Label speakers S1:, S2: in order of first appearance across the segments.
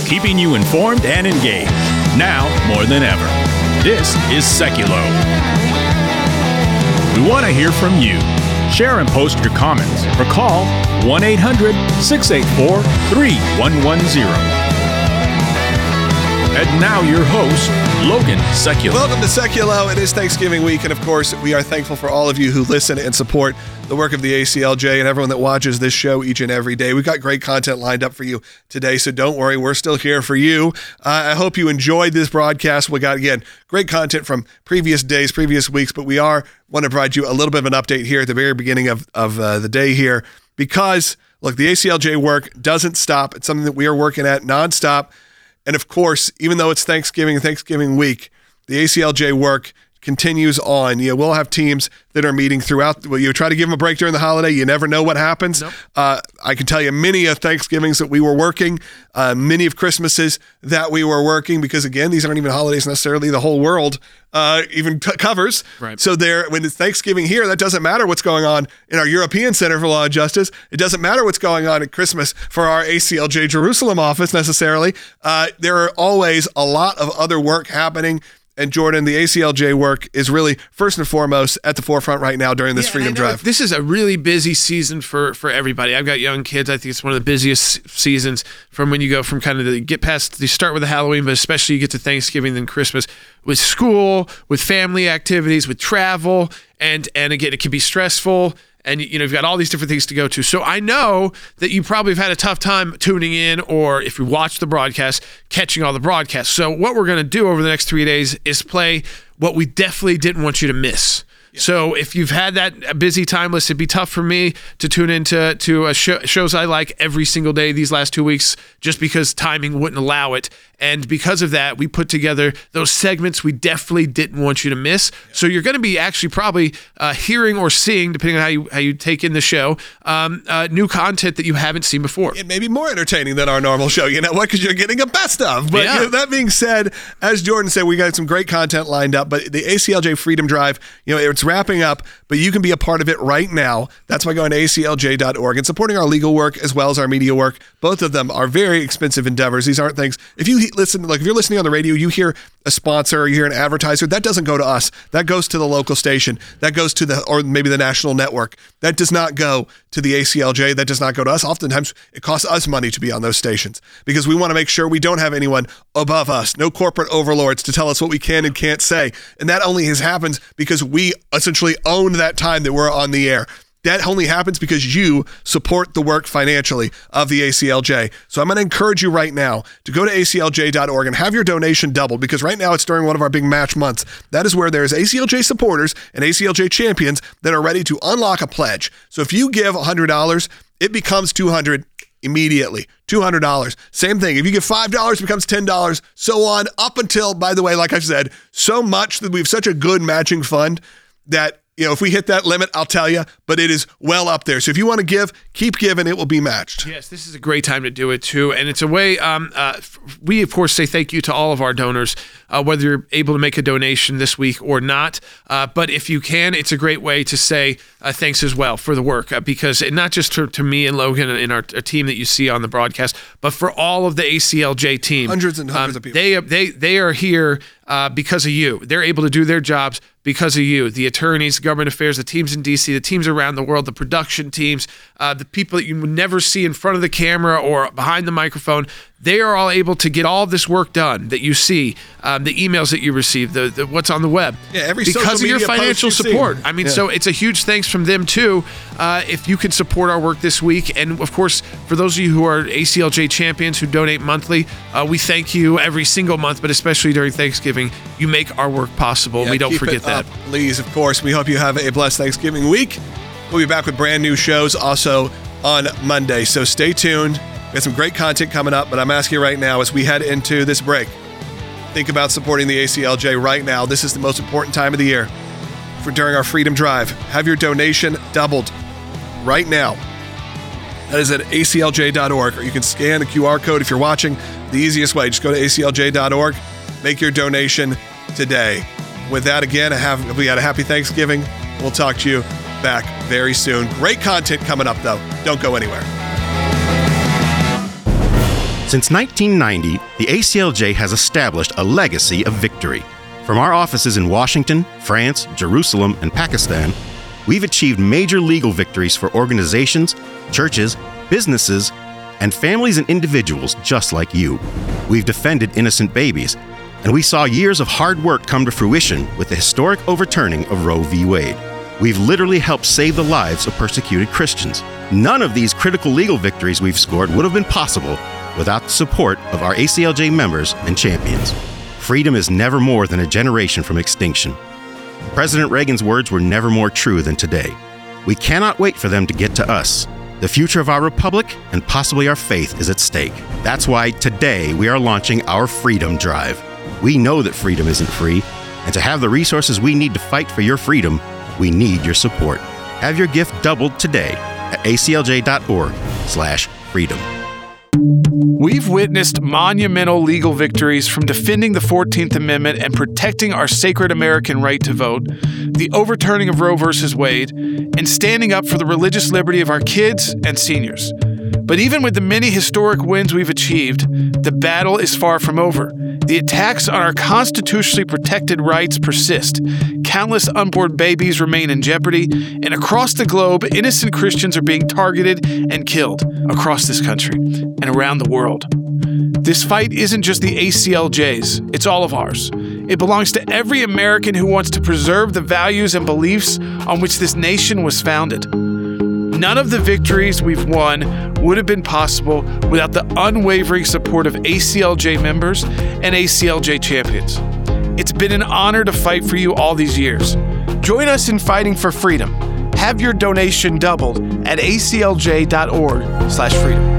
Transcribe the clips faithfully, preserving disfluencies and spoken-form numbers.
S1: keeping you informed and engaged. Now more than ever. This is Seculo. We want to hear from you. Share and post your comments or call one eight hundred, six eight four, three one one zero. And now your host, Logan Seculo.
S2: Welcome to Seculo. It is Thanksgiving week, and of course, we are thankful for all of you who listen and support the work of the A C L J and everyone that watches this show each and every day. We've got great content lined up for you today, so don't worry. We're still here for you. Uh, I hope you enjoyed this broadcast. We got, again, great content from previous days, previous weeks, but we are want to provide you a little bit of an update here at the very beginning of, of uh, the day here because, look, the A C L J work doesn't stop. It's something that we are working at nonstop. And of course, even though it's Thanksgiving, Thanksgiving week, the A C L J work continues on. You know, we'll have teams that are meeting throughout. Well, you try to give them a break during the holiday. You never know what happens. Nope. Uh, I can tell you many of Thanksgivings that we were working, uh, many of Christmases that we were working, because again, these aren't even holidays necessarily the whole world uh, even t- covers.
S3: Right.
S2: So there, when it's Thanksgiving here, that doesn't matter what's going on in our European Center for Law and Justice. It doesn't matter what's going on at Christmas for our A C L J Jerusalem office necessarily. Uh, there are always a lot of other work happening. And Jordan, the A C L J work is really first and foremost at the forefront right now during this
S3: yeah,
S2: Freedom Drive.
S3: This is a really busy season for, for everybody. I've got young kids. I think it's one of the busiest seasons from when you go from kind of the get past, you start with the Halloween, but especially you get to Thanksgiving, then Christmas, with school, with family activities, with travel. And, and again, it can be stressful. And, you know, you've got all these different things to go to. So I know that you probably have had a tough time tuning in, or if you watch the broadcast, catching all the broadcasts. So what we're going to do over the next three days is play what we definitely didn't want you to miss. Yeah. So if you've had that busy time list, it'd be tough for me to tune into to a show, shows I like every single day these last two weeks just because timing wouldn't allow it. And because of that, we put together those segments we definitely didn't want you to miss. Yeah. So you're going to be actually probably uh, hearing or seeing, depending on how you how you take in the show, um, uh, new content that you haven't seen before.
S2: It may be more entertaining than our normal show, you know what? Because you're getting a best of. But
S3: yeah.
S2: you know, that being said, as Jordan said, we got some great content lined up. But the A C L J Freedom Drive, you know, it's wrapping up, but you can be a part of it right now. That's by going to A C L J dot org and supporting our legal work as well as our media work. Both of them are very expensive endeavors. These aren't things. If you listen, like if you're listening on the radio, you hear a sponsor, or you hear an advertiser, that doesn't go to us. That goes to the local station. That goes to the, or maybe the national network. That does not go to the A C L J. That does not go to us. Oftentimes, it costs us money to be on those stations because we want to make sure we don't have anyone above us, no corporate overlords to tell us what we can and can't say. And that only has happened because we essentially own that time that we're on the air. That only happens because you support the work financially of the A C L J. So I'm going to encourage you right now to go to A C L J dot org and have your donation doubled, because right now it's during one of our big match months. That is where there's A C L J supporters and A C L J champions that are ready to unlock a pledge. So if you give one hundred dollars, it becomes two hundred dollars immediately. two hundred dollars. Same thing. If you give five dollars, it becomes ten dollars, so on, up until, by the way, like I said, so much that we have such a good matching fund that, you know, if we hit that limit, I'll tell you, but it is well up there. So if you want to give, keep giving. It will be matched.
S3: Yes, this is a great time to do it too. And it's a way, um, uh, we of course say thank you to all of our donors, uh, whether you're able to make a donation this week or not. Uh, but if you can, it's a great way to say uh, thanks as well for the work, uh, because it, not just to, to me and Logan and our, our team that you see on the broadcast, but for all of the A C L J team.
S2: Hundreds and hundreds
S3: um,
S2: of people.
S3: They, they, they are here uh, because of you. They're able to do their jobs because of you, the attorneys, government affairs, the teams in D C, the teams around the world, the production teams, uh, the people that you would never see in front of the camera or behind the microphone. They are all able to get all of this work done that you see, um, the emails that you receive, the, the what's on the web.
S2: Yeah, every
S3: because
S2: social
S3: of your
S2: media post
S3: financial
S2: you see.
S3: support. I mean,
S2: Yeah.
S3: so it's a huge thanks from them too. Uh, if you can support our work this week, and of course, for those of you who are A C L J champions who donate monthly, uh, we thank you every single month, but especially during Thanksgiving, you make our work possible.
S2: Yeah,
S3: we don't
S2: keep
S3: forget
S2: it
S3: that.
S2: up, please, of course. We hope you have a blessed Thanksgiving week. We'll be back with brand new shows also on Monday. So stay tuned. We have some great content coming up, but I'm asking you right now as we head into this break, think about supporting the A C L J right now. This is the most important time of the year for during our Freedom Drive. Have your donation doubled right now. That is at A C L J dot org, or you can scan the Q R code if you're watching. The easiest way, just go to A C L J dot org, make your donation today. With that, again, have, we had a happy Thanksgiving. We'll talk to you back very soon. Great content coming up, though. Don't go anywhere.
S4: Since nineteen ninety, the A C L J has established a legacy of victory. From our offices in Washington, France, Jerusalem, and Pakistan, we've achieved major legal victories for organizations, churches, businesses, and families and individuals just like you. We've defended innocent babies, and we saw years of hard work come to fruition with the historic overturning of Roe v. Wade. We've literally helped save the lives of persecuted Christians. None of these critical legal victories we've scored would have been possible without the support of our A C L J members and champions. Freedom is never more than a generation from extinction. President Reagan's words were never more true than today. We cannot wait for them to get to us. The future of our republic and possibly our faith is at stake. That's why today we are launching our Freedom Drive. We know that freedom isn't free, and to have the resources we need to fight for your freedom, we need your support. Have your gift doubled today at aclj.org slash freedom.
S3: We've witnessed monumental legal victories from defending the fourteenth Amendment and protecting our sacred American right to vote, the overturning of Roe versus Wade, and standing up for the religious liberty of our kids and seniors. But even with the many historic wins we've achieved, the battle is far from over. The attacks on our constitutionally protected rights persist. Countless unborn babies remain in jeopardy, and across the globe, innocent Christians are being targeted and killed across this country and around the world. This fight isn't just the A C L J's, it's all of ours. It belongs to every American who wants to preserve the values and beliefs on which this nation was founded. None of the victories we've won would have been possible without the unwavering support of A C L J members and A C L J champions. It's been an honor to fight for you all these years. Join us in fighting for freedom. Have your donation doubled at aclj.org slash freedom.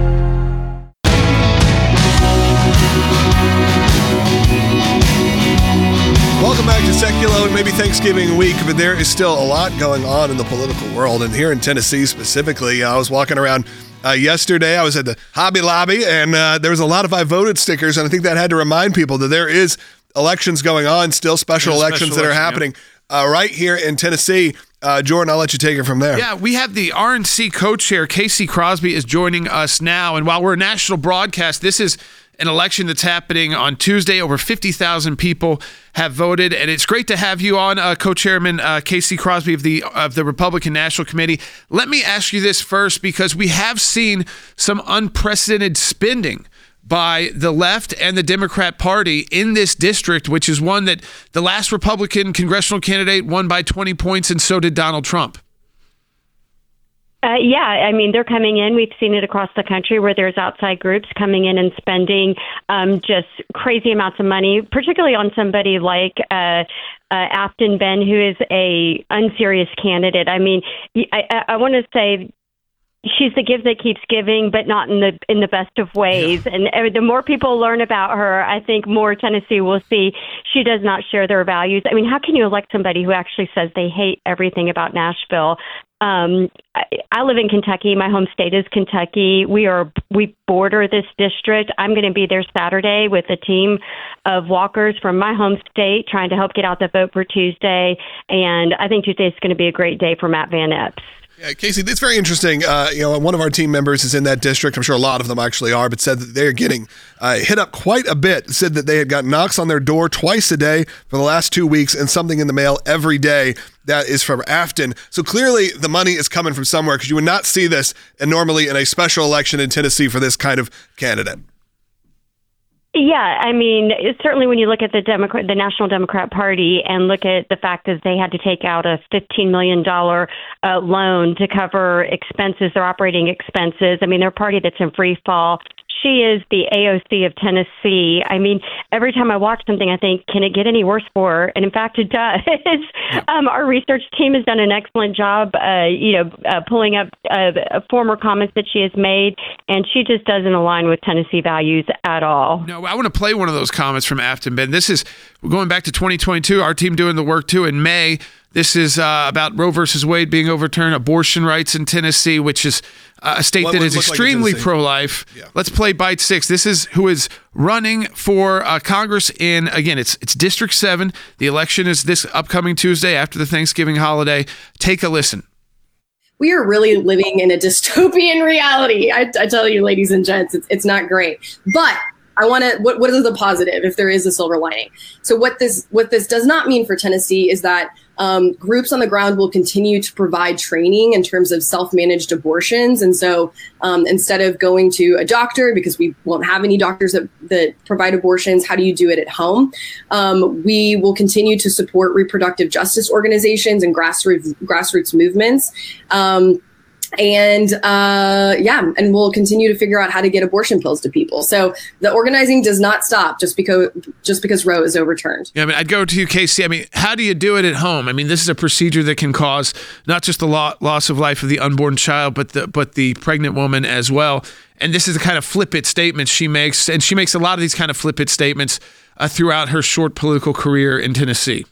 S2: Welcome back to Seculo, and maybe Thanksgiving week, but there is still a lot going on in the political world, and here in Tennessee specifically. I was walking around uh, yesterday. I was at the Hobby Lobby, and uh, there was a lot of I voted stickers, and I think that had to remind people that there is elections going on, still special
S3: There's
S2: elections
S3: special
S2: that are
S3: election,
S2: happening uh, right here in Tennessee. Uh, Jordan, I'll let you take it from there.
S3: Yeah, we have the R N C co-chair, Casey Crosby, is joining us now, and while we're a national broadcast, this is an election that's happening on Tuesday. Over fifty thousand people have voted, and it's great to have you on, uh, Co-Chairman uh, Casey Crosby of the of the Republican National Committee. Let me ask you this first, because we have seen some unprecedented spending by the left and the Democrat Party in this district, which is one that the last Republican congressional candidate won by twenty points, and so did Donald Trump.
S5: Uh, yeah, I mean, they're coming in. We've seen it across the country where there's outside groups coming in and spending um, just crazy amounts of money, particularly on somebody like uh, uh, Afton Ben, who is a unserious candidate. I mean, I, I, I want to say she's the gift that keeps giving, but not in the in the best of ways. Yeah. And uh, the more people learn about her, I think more Tennessee will see she does not share their values. I mean, how can you elect somebody who actually says they hate everything about Nashville? Um, I, I live in Kentucky. My home state is Kentucky. We are we border this district. I'm going to be there Saturday with a team of walkers from my home state trying to help get out the vote for Tuesday. And I think Tuesday is going to be a great day for Matt Van Epps.
S2: Yeah, Casey, it's very interesting. Uh, you know, one of our team members is in that district. I'm sure a lot of them actually are, but said that they're getting uh, hit up quite a bit. Said that they had got knocks on their door twice a day for the last two weeks and something in the mail every day that is from Afton. So clearly the money is coming from somewhere, because you would not see this and normally in a special election in Tennessee for this kind of candidate.
S5: Yeah, I mean, certainly when you look at the Democrat, the National Democrat Party, and look at the fact that they had to take out a fifteen million dollars uh, loan to cover expenses, their operating expenses. I mean, they're a party that's in free fall. She is the A O C of Tennessee. I mean, every time I watch something, I think, can it get any worse for her? And in fact, it does. um, our research team has done an excellent job, uh, you know, uh, pulling up uh, former comments that she has made, and she just doesn't align with Tennessee values at all.
S3: No, I want to play one of those comments from Afton Ben. This is going back to twenty twenty-two. Our team doing the work too in May. This is uh, about Roe versus Wade being overturned, abortion rights in Tennessee, which is uh, a state
S2: what
S3: that is extremely
S2: like
S3: pro-life. Yeah. Let's play Bite Six. This is who is running for uh, Congress in, again, it's it's District seven. The election is this upcoming Tuesday after the Thanksgiving holiday. Take a listen.
S6: we are really living in a dystopian reality. I, I tell you, ladies and gents, it's, it's not great. But I want to, what, what is the positive if there is a silver lining? So what this, what this does not mean for Tennessee is that um, groups on the ground will continue to provide training in terms of self-managed abortions. And so um, instead of going to a doctor, because we won't have any doctors that, that provide abortions, how do you do it at home? Um, we will continue to support reproductive justice organizations and grassroots, grassroots movements. Um, And uh, yeah, and we'll continue to figure out how to get abortion pills to people. So the organizing does not stop just because just because Roe is overturned.
S3: Yeah, I mean, I'd go to you, Casey. I mean, how do you do it at home? I mean, this is a procedure that can cause not just the lo- loss of life of the unborn child, but the but the pregnant woman as well. And this is the kind of flippant statements she makes, and she makes a lot of these kind of flippant statements uh, throughout her short political career in Tennessee.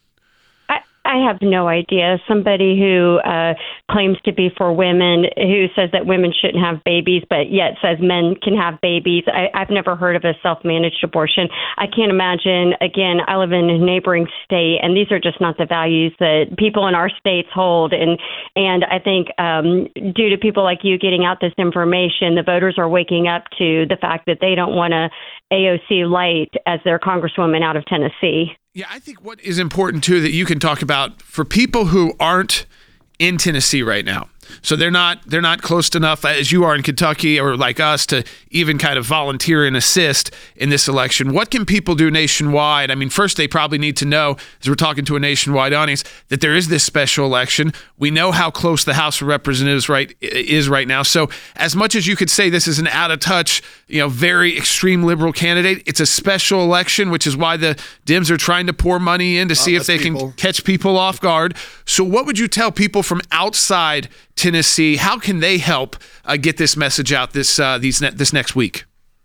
S5: I have no idea. Somebody who uh, claims to be for women, who says that women shouldn't have babies, but yet says men can have babies. I, I've never heard of a self-managed abortion. I can't imagine. Again, I live in a neighboring state, and these are just not the values that people in our states hold. And and I think um, due to people like you getting out this information, the voters are waking up to the fact that they don't want a A O C light as their congresswoman out of Tennessee.
S3: Yeah, I think what is important, too, that you can talk about for people who aren't in Tennessee right now. So they're not they're not close enough as you are in Kentucky or like us to even kind of volunteer and assist in this election. What can people do nationwide? I mean, first, they probably need to know, as we're talking to a nationwide audience, that there is this special election. We know how close the House of Representatives right is right now. So as much as you could say this is an out-of-touch, you know, very extreme liberal candidate, it's a special election, which is why the Dems are trying to pour money in to see if they
S2: people.
S3: can catch people off guard. So what would you tell people from outside Tennessee? How can they help uh, get this message out this uh, these ne- this next week?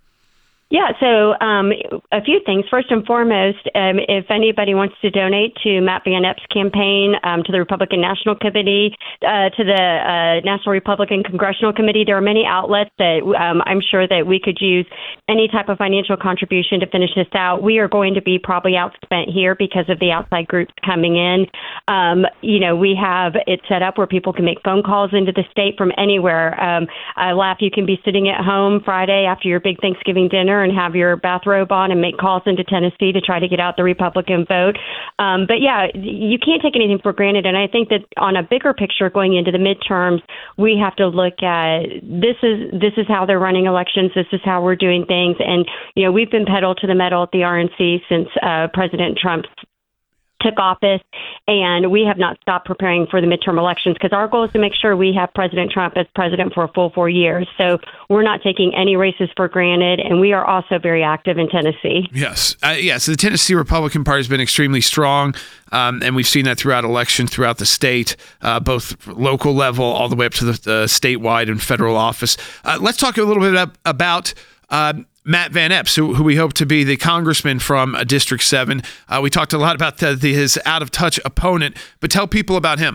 S5: Yeah, so um, a few things. First and foremost, um, if anybody wants to donate to Matt Van Epps' campaign, um, to the Republican National Committee, uh, to the uh, National Republican Congressional Committee, there are many outlets that um, I'm sure that we could use any type of financial contribution to finish this out. We are going to be probably outspent here because of the outside groups coming in. Um, you know, we have it set up where people can make phone calls into the state from anywhere. Um, I laugh, you can be sitting at home Friday after your big Thanksgiving dinner and have your bathrobe on and make calls into Tennessee to try to get out the Republican vote. Um, but yeah, you can't take anything for granted. And I think that on a bigger picture going into the midterms, we have to look at this is this is how they're running elections. This is how we're doing things. And, you know, we've been pedal to the metal at the R N C since uh, President Trump took office, and we have not stopped preparing for the midterm elections because our goal is to make sure we have President Trump as president for a full four years. So we're not taking any races for granted, and we are also very active in Tennessee.
S3: Yes. Uh, yeah, so the Tennessee Republican Party has been extremely strong, um, and we've seen that throughout elections throughout the state, uh, both local level all the way up to the, the statewide and federal office. Uh, let's talk a little bit ab- about uh, Matt Van Epps, who, who we hope to be the congressman from uh, District seven. Uh, we talked a lot about the, the, his out-of-touch opponent, but tell people about him.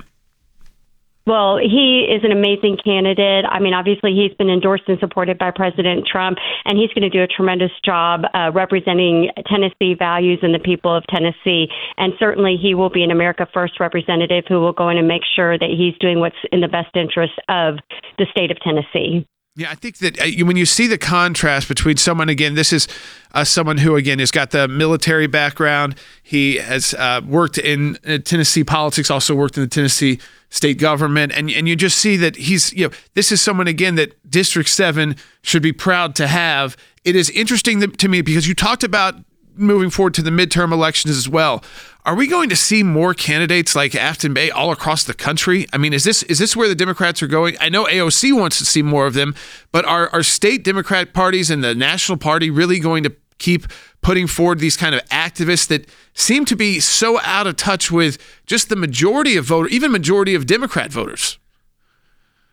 S5: Well, he is an amazing candidate. I mean, obviously, he's been endorsed and supported by President Trump, and he's going to do a tremendous job uh, representing Tennessee values and the people of Tennessee. And certainly, he will be an America First representative who will go in and make sure that he's doing what's in the best interest of the state of Tennessee.
S3: Yeah, I think that uh, when you see the contrast between someone, again, this is uh, someone who, again, has got the military background. He has uh, worked in uh, Tennessee politics, also worked in the Tennessee state government. And and you just see that he's, you know, this is someone, again, that District seven should be proud to have. It is interesting to me because you talked about moving forward to the midterm elections as well. Are we going to see more candidates like Afton Bay all across the country? I mean, is this is this where the Democrats are going? I know A O C wants to see more of them, but are, are state Democrat parties and the national party really going to keep putting forward these kind of activists that seem to be so out of touch with just the majority of voters, even majority of Democrat voters?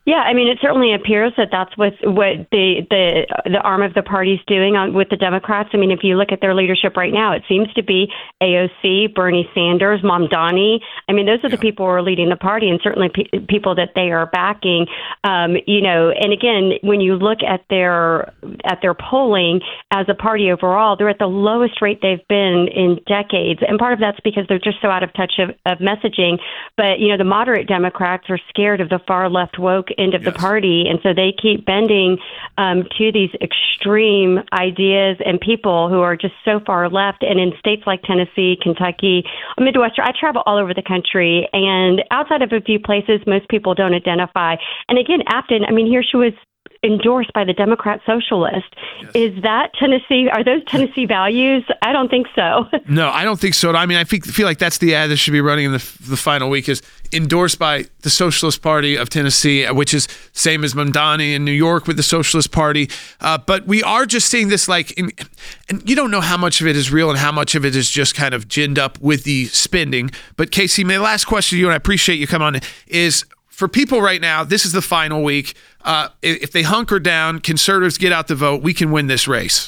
S5: Yeah, I mean, it certainly appears that that's what what the the the arm of the party's doing on, with the Democrats. I mean, if you look at their leadership right now, it seems to be A O C, Bernie Sanders, Mamdani. I mean, those are the people who are leading the party, and certainly pe- people that they are backing. Um, you know, and again, when you look at their at their polling as a party overall, they're at the lowest rate they've been in decades, and part of that's because they're just so out of touch of, of messaging. But you know, the moderate Democrats are scared of the far left woke end of yes. the party, and so they keep bending um, to these extreme ideas and people who are just so far left. And in states like Tennessee, Kentucky, Midwestern, I travel all over the country, and outside of a few places, most people don't identify. And again, Afton, I mean, here she was endorsed by the Democrat Socialist. Yes. Is that Tennessee? Are those Tennessee values? I don't think so.
S3: No, I don't think so. I mean, I think, feel like that's the ad that should be running in the, the final week, is endorsed by the Socialist Party of Tennessee, which is same as Mamdani in New York with the Socialist Party. Uh, but we are just seeing this like, in, and you don't know how much of it is real and how much of it is just kind of ginned up with the spending. But Casey, my last question to you, and I appreciate you coming on, is for people right now, this is the final week. Uh, if they hunker down, conservatives get out the vote, we can win this race.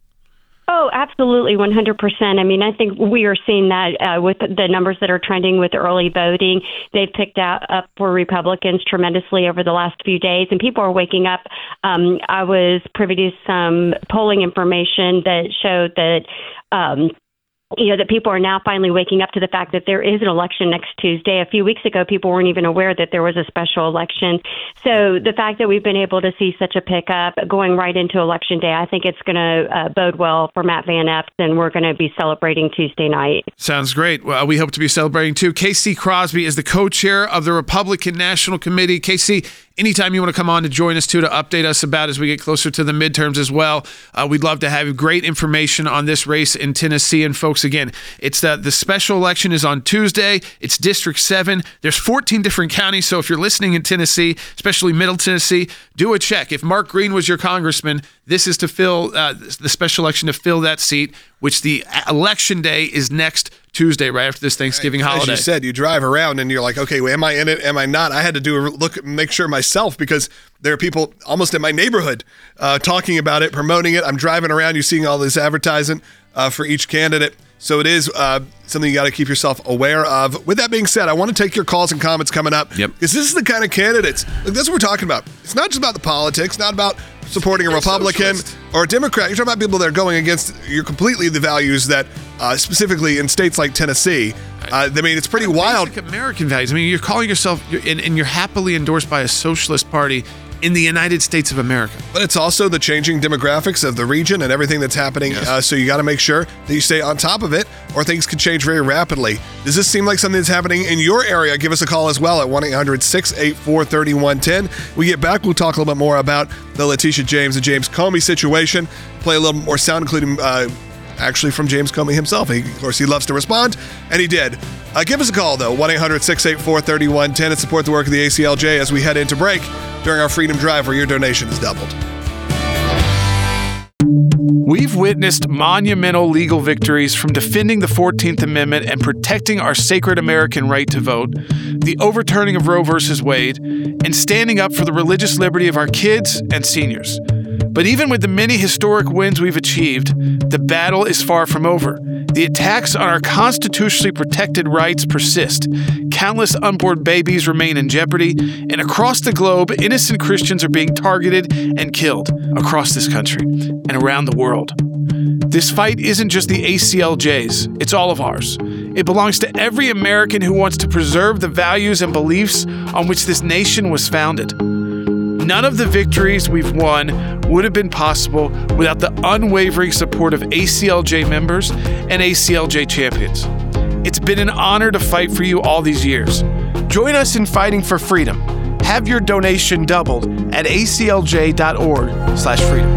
S5: Oh, absolutely, one hundred percent. I mean, I think we are seeing that uh, with the numbers that are trending with early voting. They've picked out up for Republicans tremendously over the last few days, and people are waking up. Um, I was privy to some polling information that showed that um, you know, that people are now finally waking up to the fact that there is an election next Tuesday. A few weeks ago, people weren't even aware that there was a special election. So the fact that we've been able to see such a pickup going right into Election Day, I think it's going to uh, bode well for Matt Van Epps, and we're going to be celebrating Tuesday night.
S3: Sounds great. Well, we hope to be celebrating too. Casey Crosby is the co-chair of the Republican National Committee. Casey, anytime you want to come on to join us too, to update us about as we get closer to the midterms as well, uh, we'd love to have you. Great information on this race in Tennessee. And folks, again, it's the, the special election is on Tuesday. It's District seven. There's fourteen different counties. So if you're listening in Tennessee, especially Middle Tennessee, do a check. If Mark Green was your congressman, this is to fill uh, the special election to fill that seat, which the election day is next Tuesday, right after this Thanksgiving
S2: right.
S3: holiday.
S2: As you said, you drive around and you're like, okay, well, am I in it? Am I not? I had to do a look, make sure myself, because there are people almost in my neighborhood uh, talking about it, promoting it. I'm driving around, you're seeing all this advertising uh, for each candidate. So it is uh, something you got to keep yourself aware of. With that being said, I want to take your calls and comments coming up.
S3: Yep.
S2: Because this is the kind of candidates, like, that's what we're talking about. It's not just about the politics, not about supporting a Republican or a Democrat. You're talking about people that are going against you're completely the values that, uh, specifically in states like Tennessee, uh, I mean, it's pretty wild.
S3: Basic American values. I mean, you're calling yourself, you're, and, and you're happily endorsed by a socialist party in the United States of America.
S2: But it's also the changing demographics of the region and everything that's happening. Yes. Uh, so you got to make sure that you stay on top of it, or things could change very rapidly. Does this seem like something that's happening in your area? Give us a call as well at one eight hundred six eight four three one one zero. We get back, we'll talk a little bit more about the Letitia James and James Comey situation, play a little more sound, including uh, actually from James Comey himself. He, of course, he loves to respond, and he did. Uh, give us a call, though, one eight hundred six eight four three one one zero, and support the work of the A C L J as we head into break during our Freedom Drive, where your donation is doubled.
S3: We've witnessed monumental legal victories, from defending the fourteenth Amendment and protecting our sacred American right to vote, the overturning of Roe versus Wade, and standing up for the religious liberty of our kids and seniors. But even with the many historic wins we've achieved, the battle is far from over. The attacks on our constitutionally protected rights persist. Countless unborn babies remain in jeopardy, and across the globe, innocent Christians are being targeted and killed across this country and around the world. This fight isn't just the A C L J's, it's all of ours. It belongs to every American who wants to preserve the values and beliefs on which this nation was founded. None of the victories we've won would have been possible without the unwavering support of A C L J members and A C L J champions. It's been an honor to fight for you all these years. Join us in fighting for freedom. Have your donation doubled at A C L J dot org slash freedom.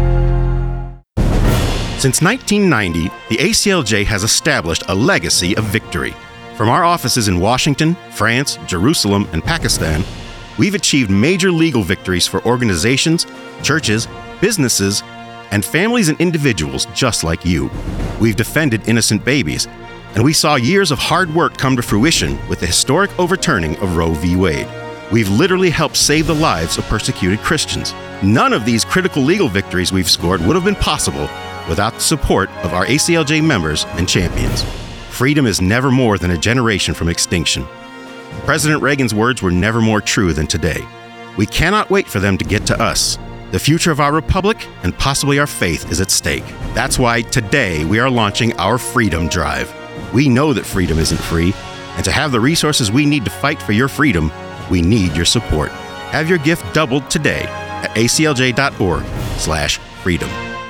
S4: Since nineteen ninety, the A C L J has established a legacy of victory. From our offices in Washington, France, Jerusalem, and Pakistan, we've achieved major legal victories for organizations, churches, businesses, and families and individuals just like you. We've defended innocent babies, and we saw years of hard work come to fruition with the historic overturning of Roe v. Wade. We've literally helped save the lives of persecuted Christians. None of these critical legal victories we've scored would have been possible without the support of our A C L J members and champions. Freedom is never more than a generation from extinction. President Reagan's words were never more true than today. We cannot wait for them to get to us. The future of our republic and possibly our faith is at stake. That's why today we are launching our Freedom Drive. We know that freedom isn't free, and to have the resources we need to fight for your freedom, we need your support. Have your gift doubled today at aclj.org slash freedom.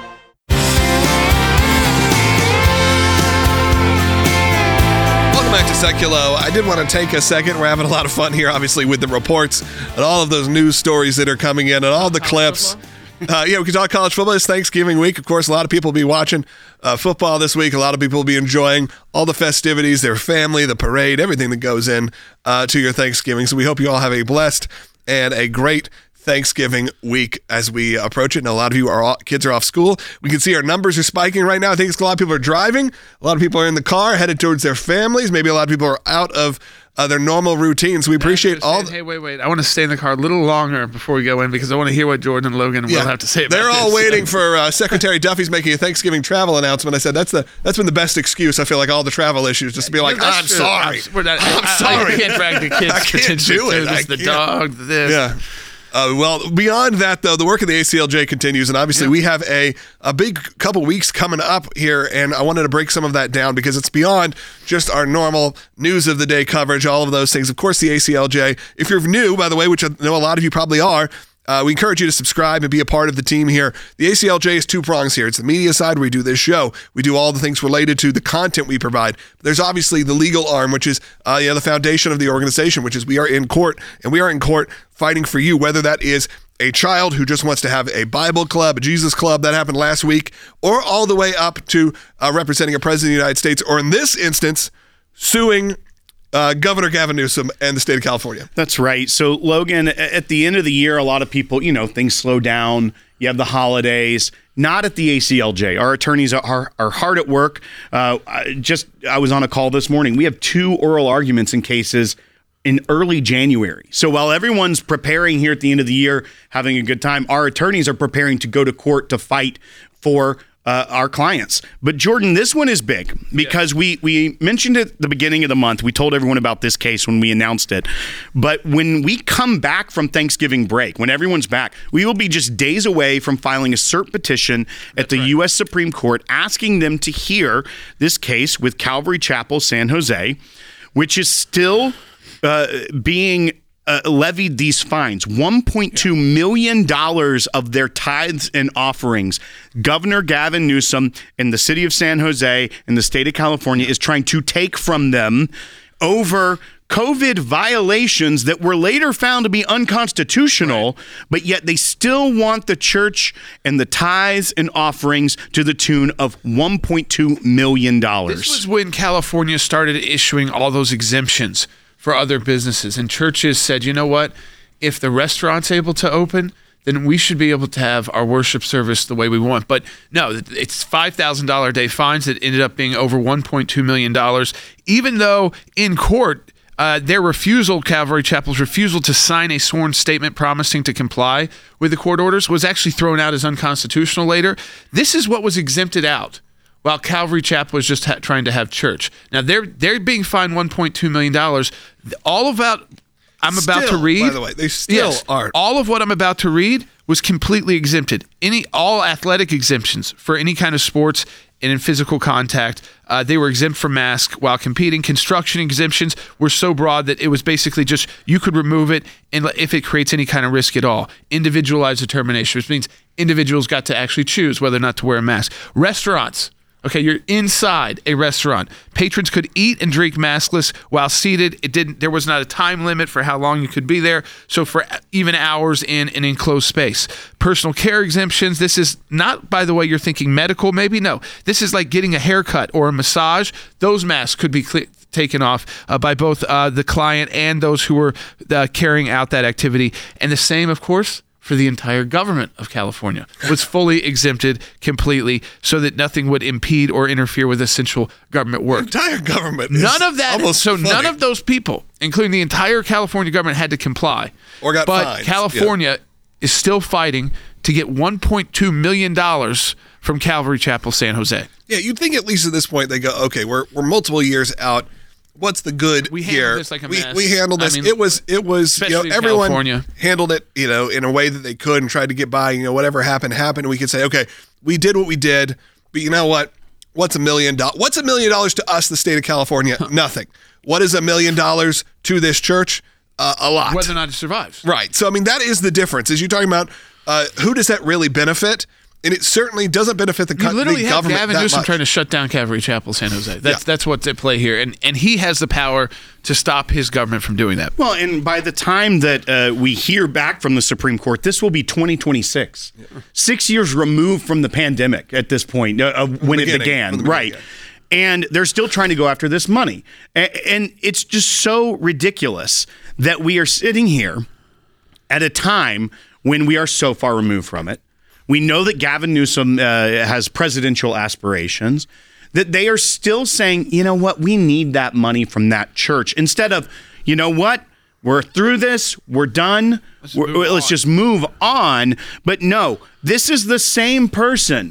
S2: Welcome back to Seculo. I did want to take a second. We're having a lot of fun here, obviously, with the reports and all of those news stories that are coming in and all the clips. Uh, yeah, we can talk college football. It's Thanksgiving week. Of course, a lot of people will be watching uh, football this week. A lot of people will be enjoying all the festivities, their family, the parade, everything that goes in uh, to your Thanksgiving. So we hope you all have a blessed and a great Thanksgiving week as we approach it. And a lot of you are all, kids are off school. We can see our numbers are spiking right now. I think it's a lot of people are driving. A lot of people are in the car headed towards their families. Maybe a lot of people are out of uh, their normal routines. We appreciate all.
S3: Saying, hey, wait, wait. I want to stay in the car a little longer before we go in because I want to hear what Jordan and Logan
S2: Yeah,
S3: will have to say about
S2: they're all
S3: this.
S2: waiting for uh, Secretary Duffy's making a Thanksgiving travel announcement. I said that's the that's been the best excuse. I feel like all the travel issues just to be like,
S3: Yeah, that's
S2: I'm
S3: true.
S2: sorry,
S3: I'm, we're not,
S2: I'm
S3: I,
S2: sorry.
S3: I can't drag the kids.
S2: I can't
S3: potentially
S2: do it.
S3: through
S2: I
S3: this, the
S2: can't.
S3: dog, this.
S2: Yeah. Uh, well, beyond that, though, the work of the A C L J continues, and obviously
S3: Yeah.
S2: we have a, a big couple weeks coming up here, and I wanted to break some of that down because it's beyond just our normal news of the day coverage, all of those things. Of course, the A C L J, if you're new, by the way, which I know a lot of you probably are, Uh, we encourage you to subscribe and be a part of the team here. The A C L J is two prongs here. It's the media side where we do this show. We do all the things related to the content we provide. There's obviously the legal arm, which is uh, you know, the foundation of the organization, which is we are in court, and we are in court fighting for you, whether that is a child who just wants to have a Bible club, a Jesus club, that happened last week, or all the way up to uh, representing a president of the United States, or in this instance, suing Uh, Governor Gavin Newsom and the state of California.
S7: That's right. So, Logan, at the end of the year, a lot of people, you know, things slow down. You have the holidays. Not at the A C L J. Our attorneys are are hard at work. Uh, I just I was on a call this morning. We have two oral arguments in cases in early January. So while everyone's preparing here at the end of the year, having a good time, our attorneys are preparing to go to court to fight for Uh, our clients. But Jordan, this one is big because yeah. we we mentioned it at the beginning of the month. We told everyone about this case when we announced it. But when we come back from Thanksgiving break, when everyone's back, we will be just days away from filing a cert petition That's at the right. U S Supreme Court asking them to hear this case with Calvary Chapel San Jose, which is still uh, being Uh, levied these fines, one point two million dollars of their tithes and offerings. Governor Gavin Newsom in the city of San Jose in the state of California is trying to take from them over COVID violations that were later found to be unconstitutional, right. but yet they still want the church and the tithes and offerings to the tune of one point two million dollars.
S3: This was when California started issuing all those exemptions for other businesses, and churches said, you know what, if the restaurant's able to open, then we should be able to have our worship service the way we want. But no, it's five thousand dollars a day fines that ended up being over one point two million dollars, even though in court, uh, their refusal, Calvary Chapel's refusal to sign a sworn statement promising to comply with the court orders was actually thrown out as unconstitutional later. This is what was exempted out, while Calvary Chapel was just ha- trying to have church. Now, they're they're being fined one point two million dollars. All of that I'm
S2: still,
S3: about to read.
S2: By the way, they still
S3: yes,
S2: aren't.
S3: All of what I'm about to read was completely exempted. Any All athletic exemptions for any kind of sports and in physical contact, uh, they were exempt from mask while competing. Construction exemptions were so broad that it was basically just you could remove it and if it creates any kind of risk at all. Individualized determination, which means individuals got to actually choose whether or not to wear a mask. Restaurants. Okay, you're inside a restaurant. Patrons could eat and drink maskless while seated. It didn't. There was not a time limit for how long you could be there. So for even hours in an enclosed space. Personal care exemptions. This is not, by the way, you're thinking medical. Maybe no. This is like getting a haircut or a massage. Those masks could be cl- taken off uh, by both uh, the client and those who were uh, carrying out that activity. And the same, of course, for the entire government of California was fully exempted completely so that nothing would impede or interfere with essential government work.
S2: Entire government. is
S3: None of that.
S2: almost
S3: So
S2: funny.
S3: none of those people, including the entire California government, had to comply.
S2: Or got
S3: but
S2: fines,
S3: California is still fighting to get one point two million dollars from Calvary Chapel San Jose.
S2: Yeah, you'd think at least at this point they go, okay, we're we're multiple years out. What's the good
S3: We
S2: here?
S3: handled this like a
S2: we,
S3: mess.
S2: we handled
S3: I
S2: this.
S3: mean,
S2: it was it was you know,
S3: especially in
S2: everyone
S3: California.
S2: handled it, you know, in a way that they could and tried to get by. You know, whatever happened happened. We could say, okay, we did what we did, but you know what? What's a million dollars? What's a million dollars to us, the state of California? Nothing. What is a million dollars to this church? Uh, a lot.
S3: Whether or not it survives.
S2: Right. So I mean, that is the difference. Is you talking about uh, who does that really benefit? And it certainly doesn't benefit the,
S3: You
S2: co-
S3: literally
S2: the
S3: have
S2: government
S3: Gavin
S2: that
S3: Newsom
S2: much.
S3: trying to shut down Calvary Chapel San Jose. That's
S2: Yeah.
S3: that's what's at play here, and and he has the power to stop his government from doing that.
S7: Well, and by the time that uh, we hear back from the Supreme Court, this will be twenty twenty-six. Yeah. Six years removed from the pandemic at this point, uh, of when it
S2: beginning,
S7: began.
S2: from the
S7: Right.
S2: beginning.
S7: And they're still trying to go after this money. A- And it's just so ridiculous that we are sitting here at a time when we are so far removed from it. We know that Gavin Newsom uh, has presidential aspirations, that they are still saying, you know what, we need that money from that church. Instead of, you know what, we're through this, we're done, let's, we're,
S3: move
S7: let's
S3: on.
S7: just move on. But no, this is the same person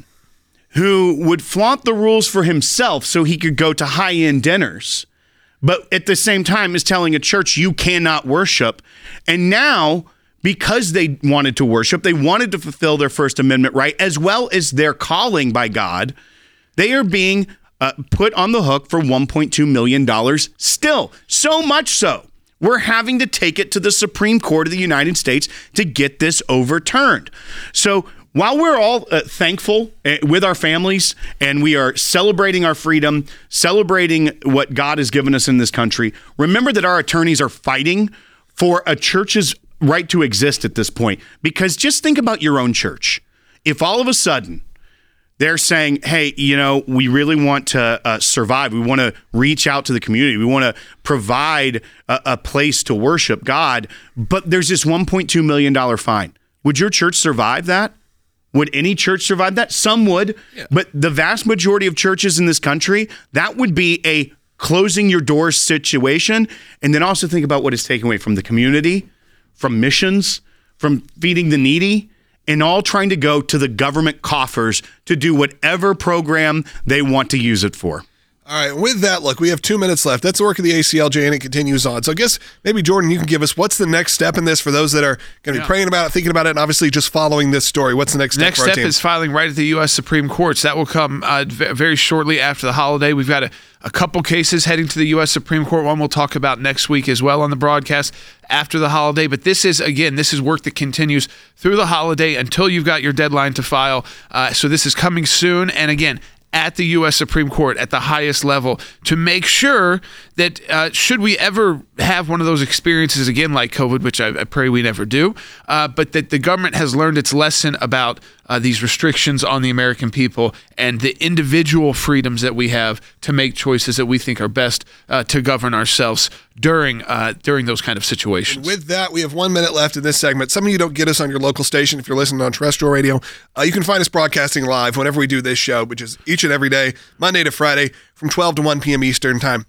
S7: who would flaunt the rules for himself so he could go to high-end dinners, but at the same time is telling a church you cannot worship. And now, because they wanted to worship, they wanted to fulfill their First Amendment right, as well as their calling by God, they are being uh, put on the hook for one point two million dollars still. So much so, we're having to take it to the Supreme Court of the United States to get this overturned. So while we're all uh, thankful uh, with our families and we are celebrating our freedom, celebrating what God has given us in this country, remember that our attorneys are fighting for a church's right to exist at this point. Because just think about your own church. If all of a sudden they're saying, hey, you know, we really want to uh, survive. We want to reach out to the community. We want to provide a, a place to worship God. But there's this one point two million dollars fine. Would your church survive that? Would any church survive that? Some would. Yeah. But the vast majority of churches in this country, that would be a closing your doors situation. And then also think about what is taken away from the community, from missions, from feeding the needy, and all trying to go to the government coffers to do whatever program they want to use it for.
S2: All right, with that, look, we have two minutes left. That's the work of the A C L J, and it continues on. So I guess maybe, Jordan, you can give us what's the next step in this for those that are going to be
S3: Yeah.
S2: praying about it, thinking about it, and obviously just following this story. What's the next step
S3: Next
S2: for our
S3: step
S2: team?
S3: is filing right at the U S Supreme Courts. That will come uh, v- very shortly after the holiday. We've got a, a couple cases heading to the U S Supreme Court. One we'll talk about next week as well on the broadcast after the holiday. But this is, again, this is work that continues through the holiday until you've got your deadline to file. Uh, so this is coming soon. And again, at the U S Supreme Court at the highest level to make sure that uh, should we ever have one of those experiences again like COVID, which I, I pray we never do, uh, but that the government has learned its lesson about uh, these restrictions on the American people and the individual freedoms that we have to make choices that we think are best uh, to govern ourselves during uh, during those kind of situations.
S2: With that, we have one minute left in this segment. Some of you don't get us on your local station if you're listening on terrestrial radio. Uh, you can find us broadcasting live whenever we do this show, which is each and every day, Monday to Friday, from twelve to one p.m. Eastern time.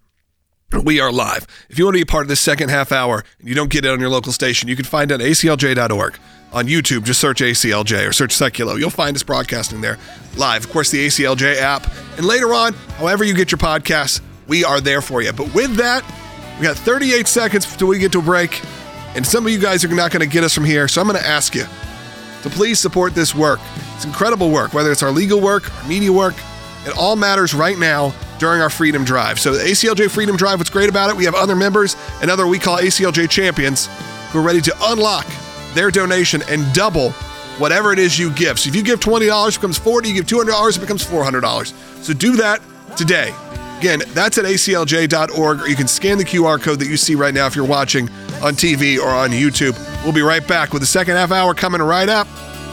S2: We are live. If you want to be a part of this second half hour and you don't get it on your local station, you can find it at A C L J dot org. On YouTube, just search A C L J or search Seculo. You'll find us broadcasting there live. Of course, the A C L J app. And later on, however you get your podcasts, we are there for you. But with that, we got thirty-eight seconds until we get to a break. And some of you guys are not going to get us from here. So I'm going to ask you to please support this work. It's incredible work, whether it's our legal work, our media work. It all matters right now during our Freedom Drive. So the A C L J Freedom Drive, what's great about it, we have other members and other we call A C L J champions who are ready to unlock their donation and double whatever it is you give. So if you give twenty dollars, it becomes forty dollars. You give two hundred dollars, it becomes four hundred dollars. So do that today. Again, that's at A C L J dot org, or you can scan the Q R code that you see right now if you're watching on T V or on YouTube. We'll be right back with the second half hour coming right up.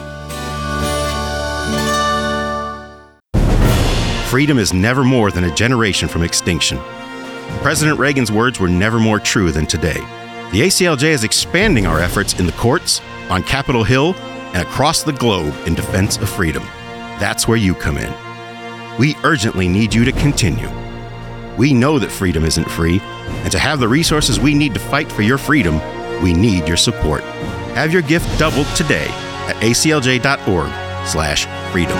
S4: Freedom is never more than a generation from extinction. President Reagan's words were never more true than today. The A C L J is expanding our efforts in the courts, on Capitol Hill, and across the globe in defense of freedom. That's where you come in. We urgently need you to continue. We know that freedom isn't free, and to have the resources we need to fight for your freedom, we need your support. Have your gift doubled today at aclj.org slash freedom.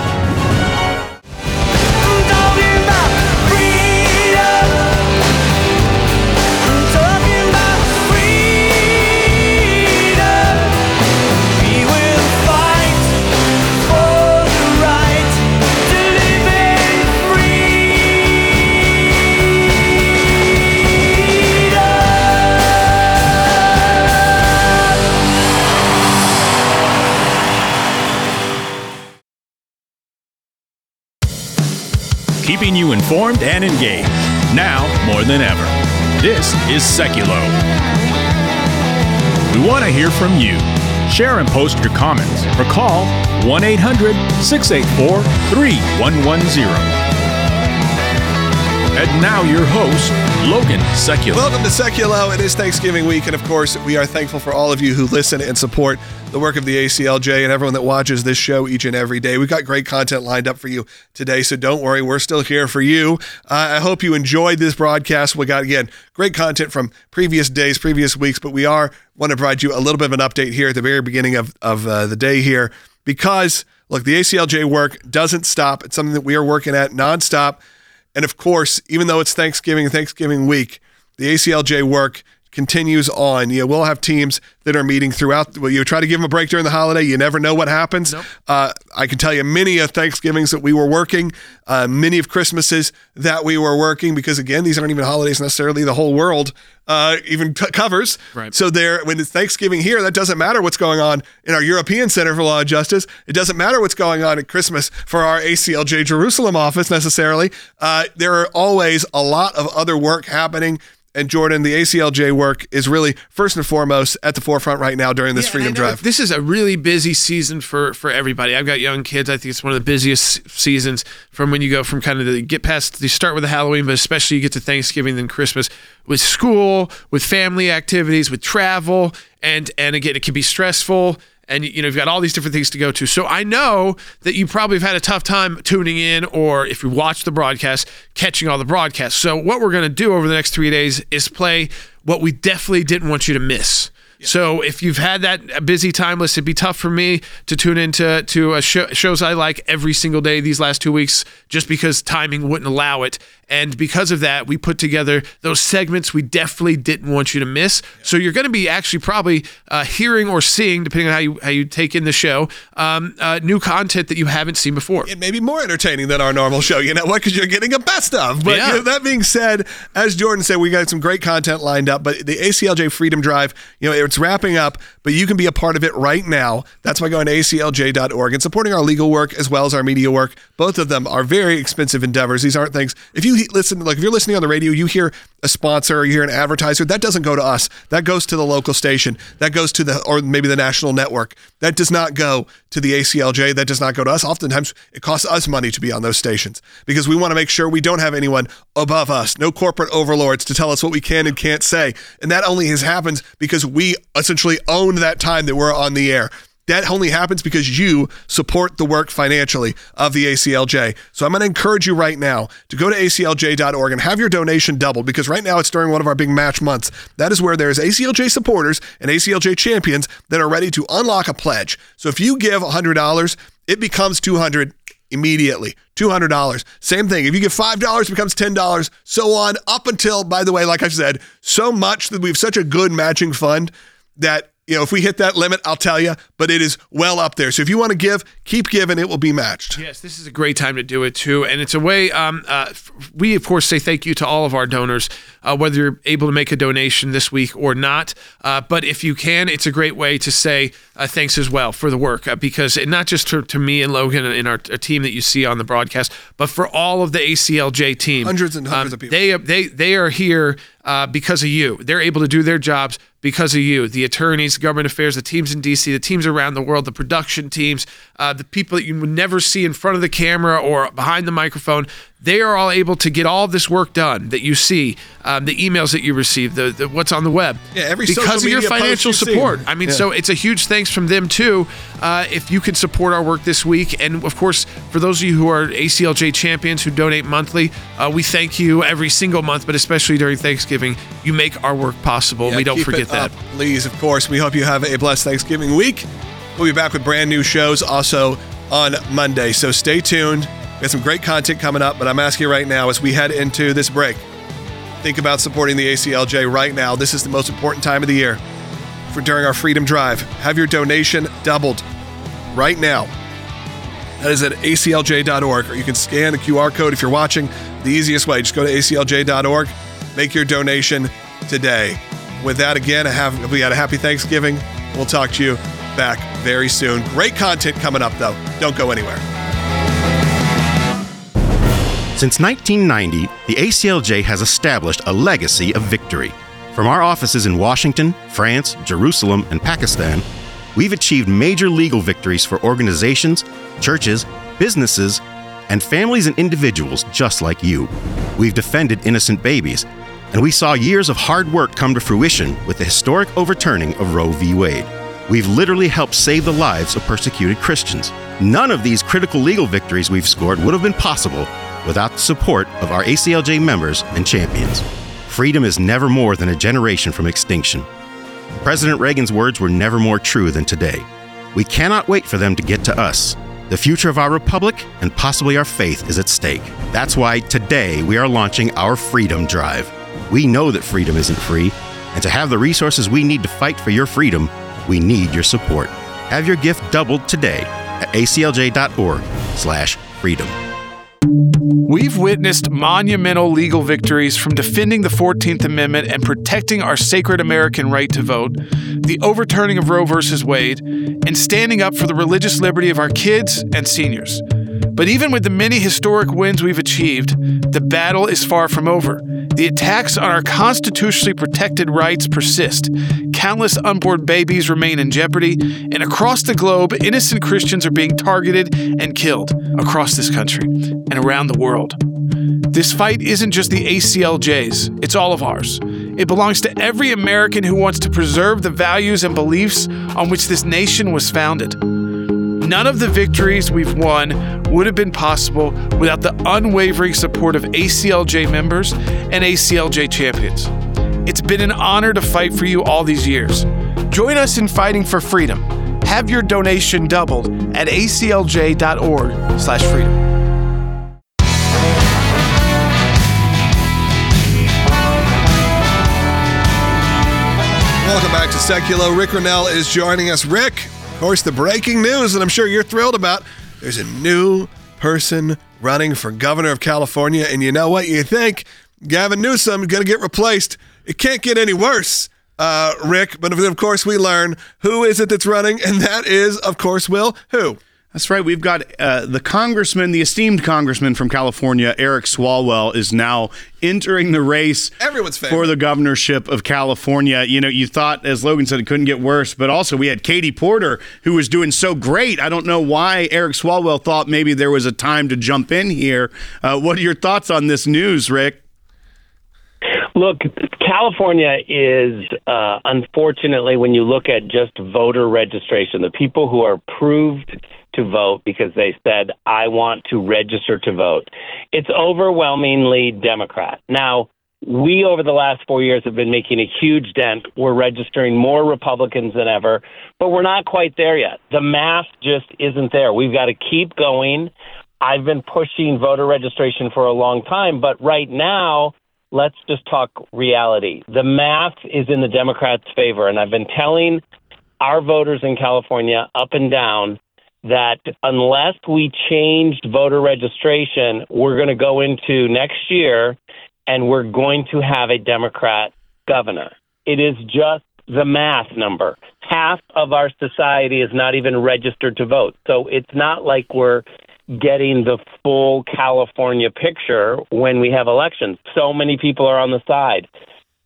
S1: Keeping you informed and engaged, now more than ever. This is Seculo. We want to hear from you. Share and post your comments or call one eight hundred, six eight four, three one one zero. And now your host, Logan Seculo.
S2: Welcome to Seculo. It is Thanksgiving week, and of course, we are thankful for all of you who listen and support the work of the A C L J and everyone that watches this show each and every day. We've got great content lined up for you today, so don't worry, we're still here for you. Uh, I hope you enjoyed this broadcast. We got, again, great content from previous days, previous weeks, but we are want to provide you a little bit of an update here at the very beginning of, of uh, the day here because, look, the A C L J work doesn't stop. It's something that we are working at nonstop. And of course, even though it's Thanksgiving, Thanksgiving week, the A C L J work continues on. You know, we'll have teams that are meeting throughout. Well, you try to give them a break during the holiday. You never know what happens. Nope. Uh, I can tell you many of Thanksgivings that we were working, uh, many of Christmases that we were working, because again, these aren't even holidays necessarily the whole world uh, even t- covers.
S3: Right.
S2: So there, when it's Thanksgiving here, that doesn't matter what's going on in our European Center for Law and Justice. It doesn't matter what's going on at Christmas for our A C L J Jerusalem office necessarily. Uh, there are always a lot of other work happening. And Jordan, the A C L J work is really first and foremost at the forefront right now during this
S3: yeah,
S2: Freedom Drive.
S3: This is a really busy season for, for everybody. I've got young kids. I think it's one of the busiest seasons from when you go from kind of the get past, you start with the Halloween, but especially you get to Thanksgiving and Christmas with school, with family activities, with travel. And, and again, it can be stressful. And, you know, you've got all these different things to go to. So I know that you probably have had a tough time tuning in, or if you watch the broadcast, catching all the broadcasts. So what we're going to do over the next three days is play what we definitely didn't want you to miss. Yeah. So if you've had that busy time list, it'd be tough for me to tune into to a show, shows I like every single day these last two weeks just because timing wouldn't allow it. And because of that, we put together those segments we definitely didn't want you to miss. Yeah. So you're going to be actually probably uh, hearing or seeing, depending on how you how you take in the show, um, uh, new content that you haven't seen before.
S2: It may be more entertaining than our normal show, you know what? Because you're getting a best of. But
S3: yeah.
S2: you know, that being said, as Jordan said, we got some great content lined up. But the A C L J Freedom Drive, you know, it's wrapping up, but you can be a part of it right now. That's by going to A C L J dot org and supporting our legal work as well as our media work. Both of them are very expensive endeavors. These aren't things. If you listen, like if you're listening on the radio, you hear a sponsor or you hear an advertiser, that doesn't go to us. That goes to the local station. That goes to the, or maybe the national network. That does not go to the A C L J. That does not go to us. Oftentimes it costs us money to be on those stations because we want to make sure we don't have anyone above us, no corporate overlords to tell us what we can and can't say. And that only has happened because we essentially own that time that we're on the air. That only happens because you support the work financially of the A C L J. So I'm going to encourage you right now to go to A C L J dot org and have your donation doubled, because right now it's during one of our big match months. That is where there's A C L J supporters and A C L J champions that are ready to unlock a pledge. So if you give one hundred dollars, it becomes two hundred dollars immediately. two hundred dollars. Same thing. If you give five dollars, it becomes ten dollars, so on, up until, by the way, like I said, so much that we have such a good matching fund that, you know, if we hit that limit, I'll tell you, but it is well up there. So if you want to give, keep giving. It will be matched.
S3: Yes, this is a great time to do it too. And it's a way, um, uh, we of course say thank you to all of our donors, uh, whether you're able to make a donation this week or not. Uh, but if you can, it's a great way to say uh, thanks as well for the work, uh, because it, not just to, to me and Logan and our, our team that you see on the broadcast, but for all of the A C L J team.
S2: Hundreds and hundreds
S3: um,
S2: of people.
S3: They, they, they are here uh, because of you. They're able to do their jobs because of you. The attorneys, government affairs, the teams in D C, the teams around the world, the production teams, uh, the people that you would never see in front of the camera or behind the microphone, they are all able to get all of this work done that you see, um, the emails that you receive, the, the what's on the web.
S2: Yeah, every
S3: because
S2: social
S3: of your
S2: media post
S3: financial
S2: you see.
S3: support. I mean,
S2: Yeah.
S3: so it's a huge thanks from them too. Uh, if you can support our work this week, and of course, for those of you who are A C L J champions who donate monthly, uh, we thank you every single month, but especially during Thanksgiving, you make our work possible.
S2: Yeah,
S3: we don't
S2: keep
S3: forget
S2: it
S3: that.
S2: up, please, of course. We hope you have a blessed Thanksgiving week. We'll be back with brand new shows also on Monday. So stay tuned. We have some great content coming up, but I'm asking you right now as we head into this break, think about supporting the A C L J right now. This is the most important time of the year for during our Freedom Drive. Have your donation doubled right now. That is at A C L J dot org, or you can scan the Q R code if you're watching. The easiest way, just go to A C L J dot org, make your donation today. With that, again, have, we got a happy Thanksgiving. We'll talk to you back very soon. Great content coming up, though. Don't go anywhere.
S4: Since nineteen ninety, the A C L J has established a legacy of victory. From our offices in Washington, France, Jerusalem, and Pakistan, we've achieved major legal victories for organizations, churches, businesses, and families and individuals just like you. We've defended innocent babies, and we saw years of hard work come to fruition with the historic overturning of Roe v. Wade. We've literally helped save the lives of persecuted Christians. None of these critical legal victories we've scored would have been possible without the support of our A C L J members and champions. Freedom is never more than a generation from extinction. President Reagan's words were never more true than today. We cannot wait for them to get to us. The future of our republic and possibly our faith is at stake. That's why today we are launching our Freedom Drive. We know that freedom isn't free, and to have the resources we need to fight for your freedom, we need your support. Have your gift doubled today at A C L J dot org slash freedom.
S3: We've witnessed monumental legal victories from defending the fourteenth Amendment and protecting our sacred American right to vote, the overturning of Roe versus Wade, and standing up for the religious liberty of our kids and seniors. But even with the many historic wins we've achieved, the battle is far from over. The attacks on our constitutionally protected rights persist. Countless unborn babies remain in jeopardy, and across the globe, innocent Christians are being targeted and killed across this country and around the world. This fight isn't just the A C L J's, it's all of ours. It belongs to every American who wants to preserve the values and beliefs on which this nation was founded. None of the victories we've won would have been possible without the unwavering support of A C L J members and A C L J champions. It's been an honor to fight for you all these years. Join us in fighting for freedom. Have your donation doubled at A C L J dot org slash freedom.
S2: Welcome back to Seculo. Rick Rennell is joining us. Rick, of course, the breaking news that I'm sure you're thrilled about. There's a new person running for governor of California, and you know what? You think Gavin Newsom is going to get replaced. It can't get any worse, uh, Rick. But of course, we learn who is it that's running, and that is, of course, Will, who?
S7: That's right. We've got uh, the congressman, the esteemed congressman from California, Eric Swalwell, is now entering the race
S2: Everyone's favorite.
S7: for the governorship of California. You know, you thought, as Logan said, it couldn't get worse, but also we had Katie Porter, who was doing so great. I don't know why Eric Swalwell thought maybe there was a time to jump in here. Uh, what are your thoughts on this news, Rick?
S8: Look, California is, uh, unfortunately, when you look at just voter registration, the people who are approved to vote because they said, I want to register to vote, it's overwhelmingly Democrat. Now, we, over the last four years, have been making a huge dent. We're registering more Republicans than ever, but we're not quite there yet. The math just isn't there. We've got to keep going. I've been pushing voter registration for a long time, but right now, let's just talk reality. The math is in the Democrats' favor, and I've been telling our voters in California up and down that unless we changed voter registration, we're going to go into next year and we're going to have a Democrat governor. It is just the math number. Half of our society is not even registered to vote. So it's not like we're getting the full California picture when we have elections. So many people are on the side.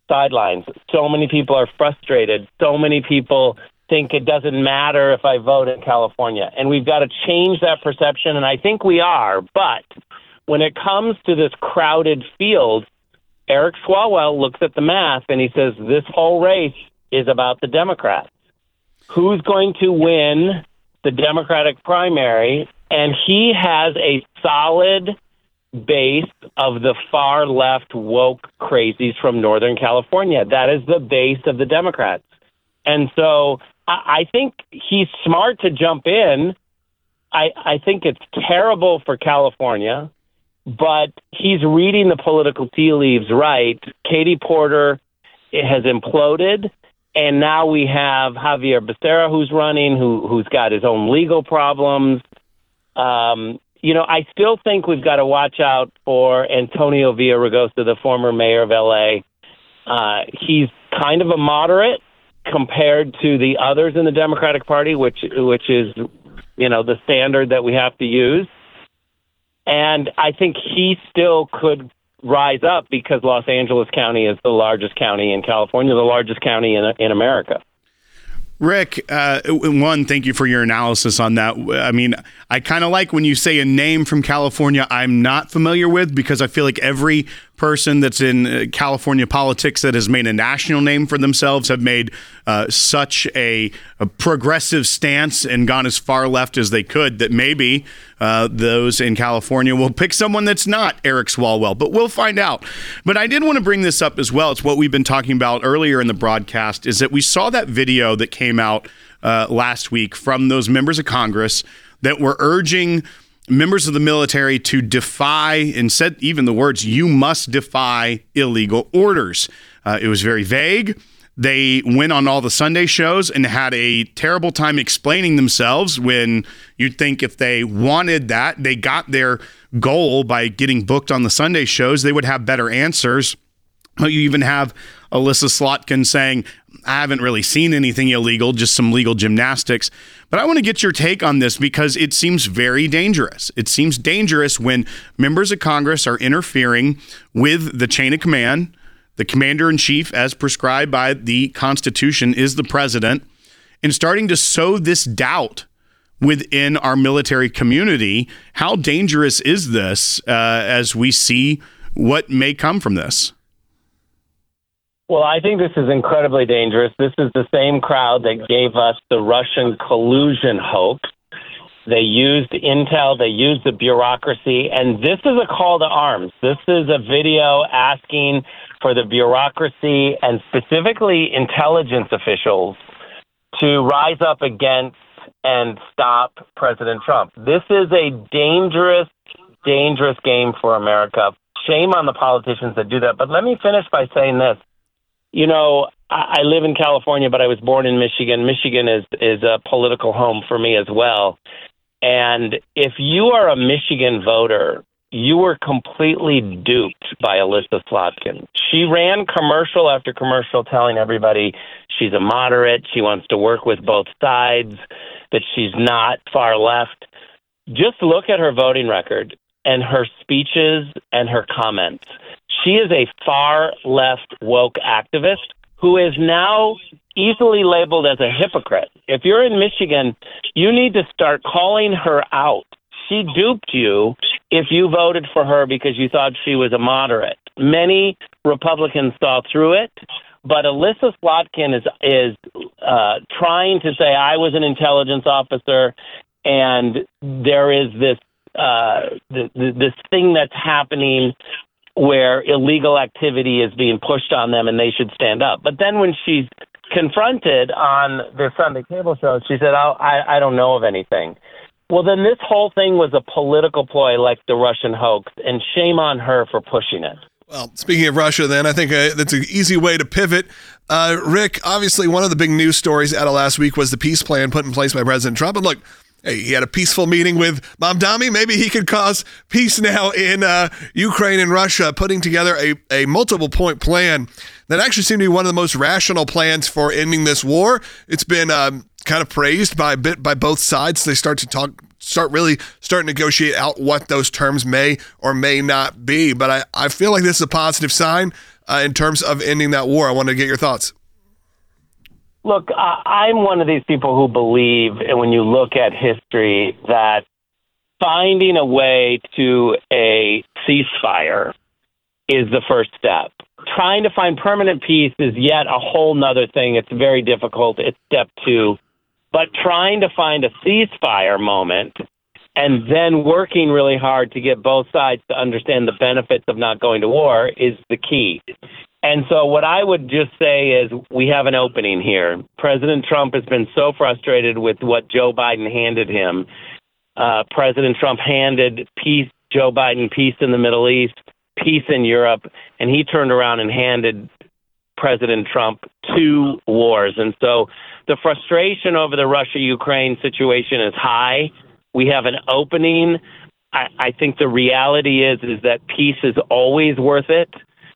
S8: sidelines. So many people are frustrated. So many people think it doesn't matter if I vote in California. And we've got to change that perception, and I think we are. But when it comes to this crowded field, Eric Swalwell looks at the math and he says, this whole race is about the Democrats. Who's going to win the Democratic primary? And he has a solid base of the far left woke crazies from Northern California. That is the base of the Democrats. And so I think he's smart to jump in. I, I think it's terrible for California, but he's reading the political tea leaves right. Katie Porter has imploded, and now we have Javier Becerra who's running, who, who's got his own legal problems. Um, you know, I still think we've got to watch out for Antonio Villaraigosa, the former mayor of L A. Uh, he's kind of a moderate compared to the others in the Democratic Party, which which is, you know, the standard that we have to use. And I think he still could rise up because Los Angeles County is the largest county in California, the largest county in in America.
S7: Rick, uh, one, thank you for your analysis on that. I mean, I kind of like when you say a name from California I'm not familiar with, because I feel like every person that's in California politics that has made a national name for themselves have made uh, such a, a progressive stance and gone as far left as they could that maybe uh, those in California will pick someone that's not Eric Swalwell, but we'll find out. But I did want to bring this up as well. It's what we've been talking about earlier in the broadcast, is that we saw that video that came out uh, last week from those members of Congress that were urging members of the military to defy, and said even the words, you must defy illegal orders. Uh, it was very vague. They went on all the Sunday shows and had a terrible time explaining themselves, when you'd think if they wanted that, they got their goal by getting booked on the Sunday shows, they would have better answers. You even have Alyssa Slotkin saying, I haven't really seen anything illegal, just some legal gymnastics. But I want to get your take on this, because it seems very dangerous. It seems dangerous when members of Congress are interfering with the chain of command. The commander-in-chief, as prescribed by the Constitution, is the president, and starting to sow this doubt within our military community. How dangerous is this uh, as we see what may come from this?
S8: Well, I think this is incredibly dangerous. This is the same crowd that gave us the Russian collusion hoax. They used intel, they used the bureaucracy, and this is a call to arms. This is a video asking for the bureaucracy and specifically intelligence officials to rise up against and stop President Trump. This is a dangerous, dangerous game for America. Shame on the politicians that do that. But let me finish by saying this. You know, I live in California, but I was born in Michigan. Michigan is, is a political home for me as well. And if you are a Michigan voter, you were completely duped by Alyssa Slotkin. She ran commercial after commercial telling everybody she's a moderate, she wants to work with both sides, that she's not far left. Just look at her voting record and her speeches and her comments. She is a far left woke activist who is now easily labeled as a hypocrite. If you're in Michigan, you need to start calling her out. She duped you if you voted for her because you thought she was a moderate. Many Republicans saw through it, but Alyssa Slotkin is is uh, trying to say I was an intelligence officer, and there is this uh, th- th- this thing that's happening where illegal activity is being pushed on them and they should stand up. But then when she's confronted on the Sunday cable show, she said, oh, I, I don't know of anything. Well, then this whole thing was a political ploy like the Russian hoax, and shame on her for pushing it.
S2: Well, speaking of Russia, then, I think uh, that's an easy way to pivot. Uh, Rick, obviously one of the big news stories out of last week was the peace plan put in place by President Trump. And look, hey, he had a peaceful meeting with Mamdani. Maybe he could cause peace now in uh, Ukraine and Russia, putting together a, a multiple point plan that actually seemed to be one of the most rational plans for ending this war. It's been um, kind of praised by bit by both sides. They start to talk, start really start to negotiate out what those terms may or may not be. But I, I feel like this is a positive sign. uh, in terms of ending that war. I want to get your thoughts.
S8: Look, I- I'm one of these people who believe, and when you look at history, that finding a way to a ceasefire is the first step. Trying to find permanent peace is yet a whole nother thing. It's very difficult. It's step two. But trying to find a ceasefire moment and then working really hard to get both sides to understand the benefits of not going to war is the key. And so what I would just say is we have an opening here. President Trump has been so frustrated with what Joe Biden handed him. Uh, President Trump handed peace, Joe Biden peace in the Middle East, peace in Europe, and he turned around and handed President Trump two wars. And so the frustration over the Russia-Ukraine situation is high. We have an opening. I, I think the reality is is that peace is always worth it.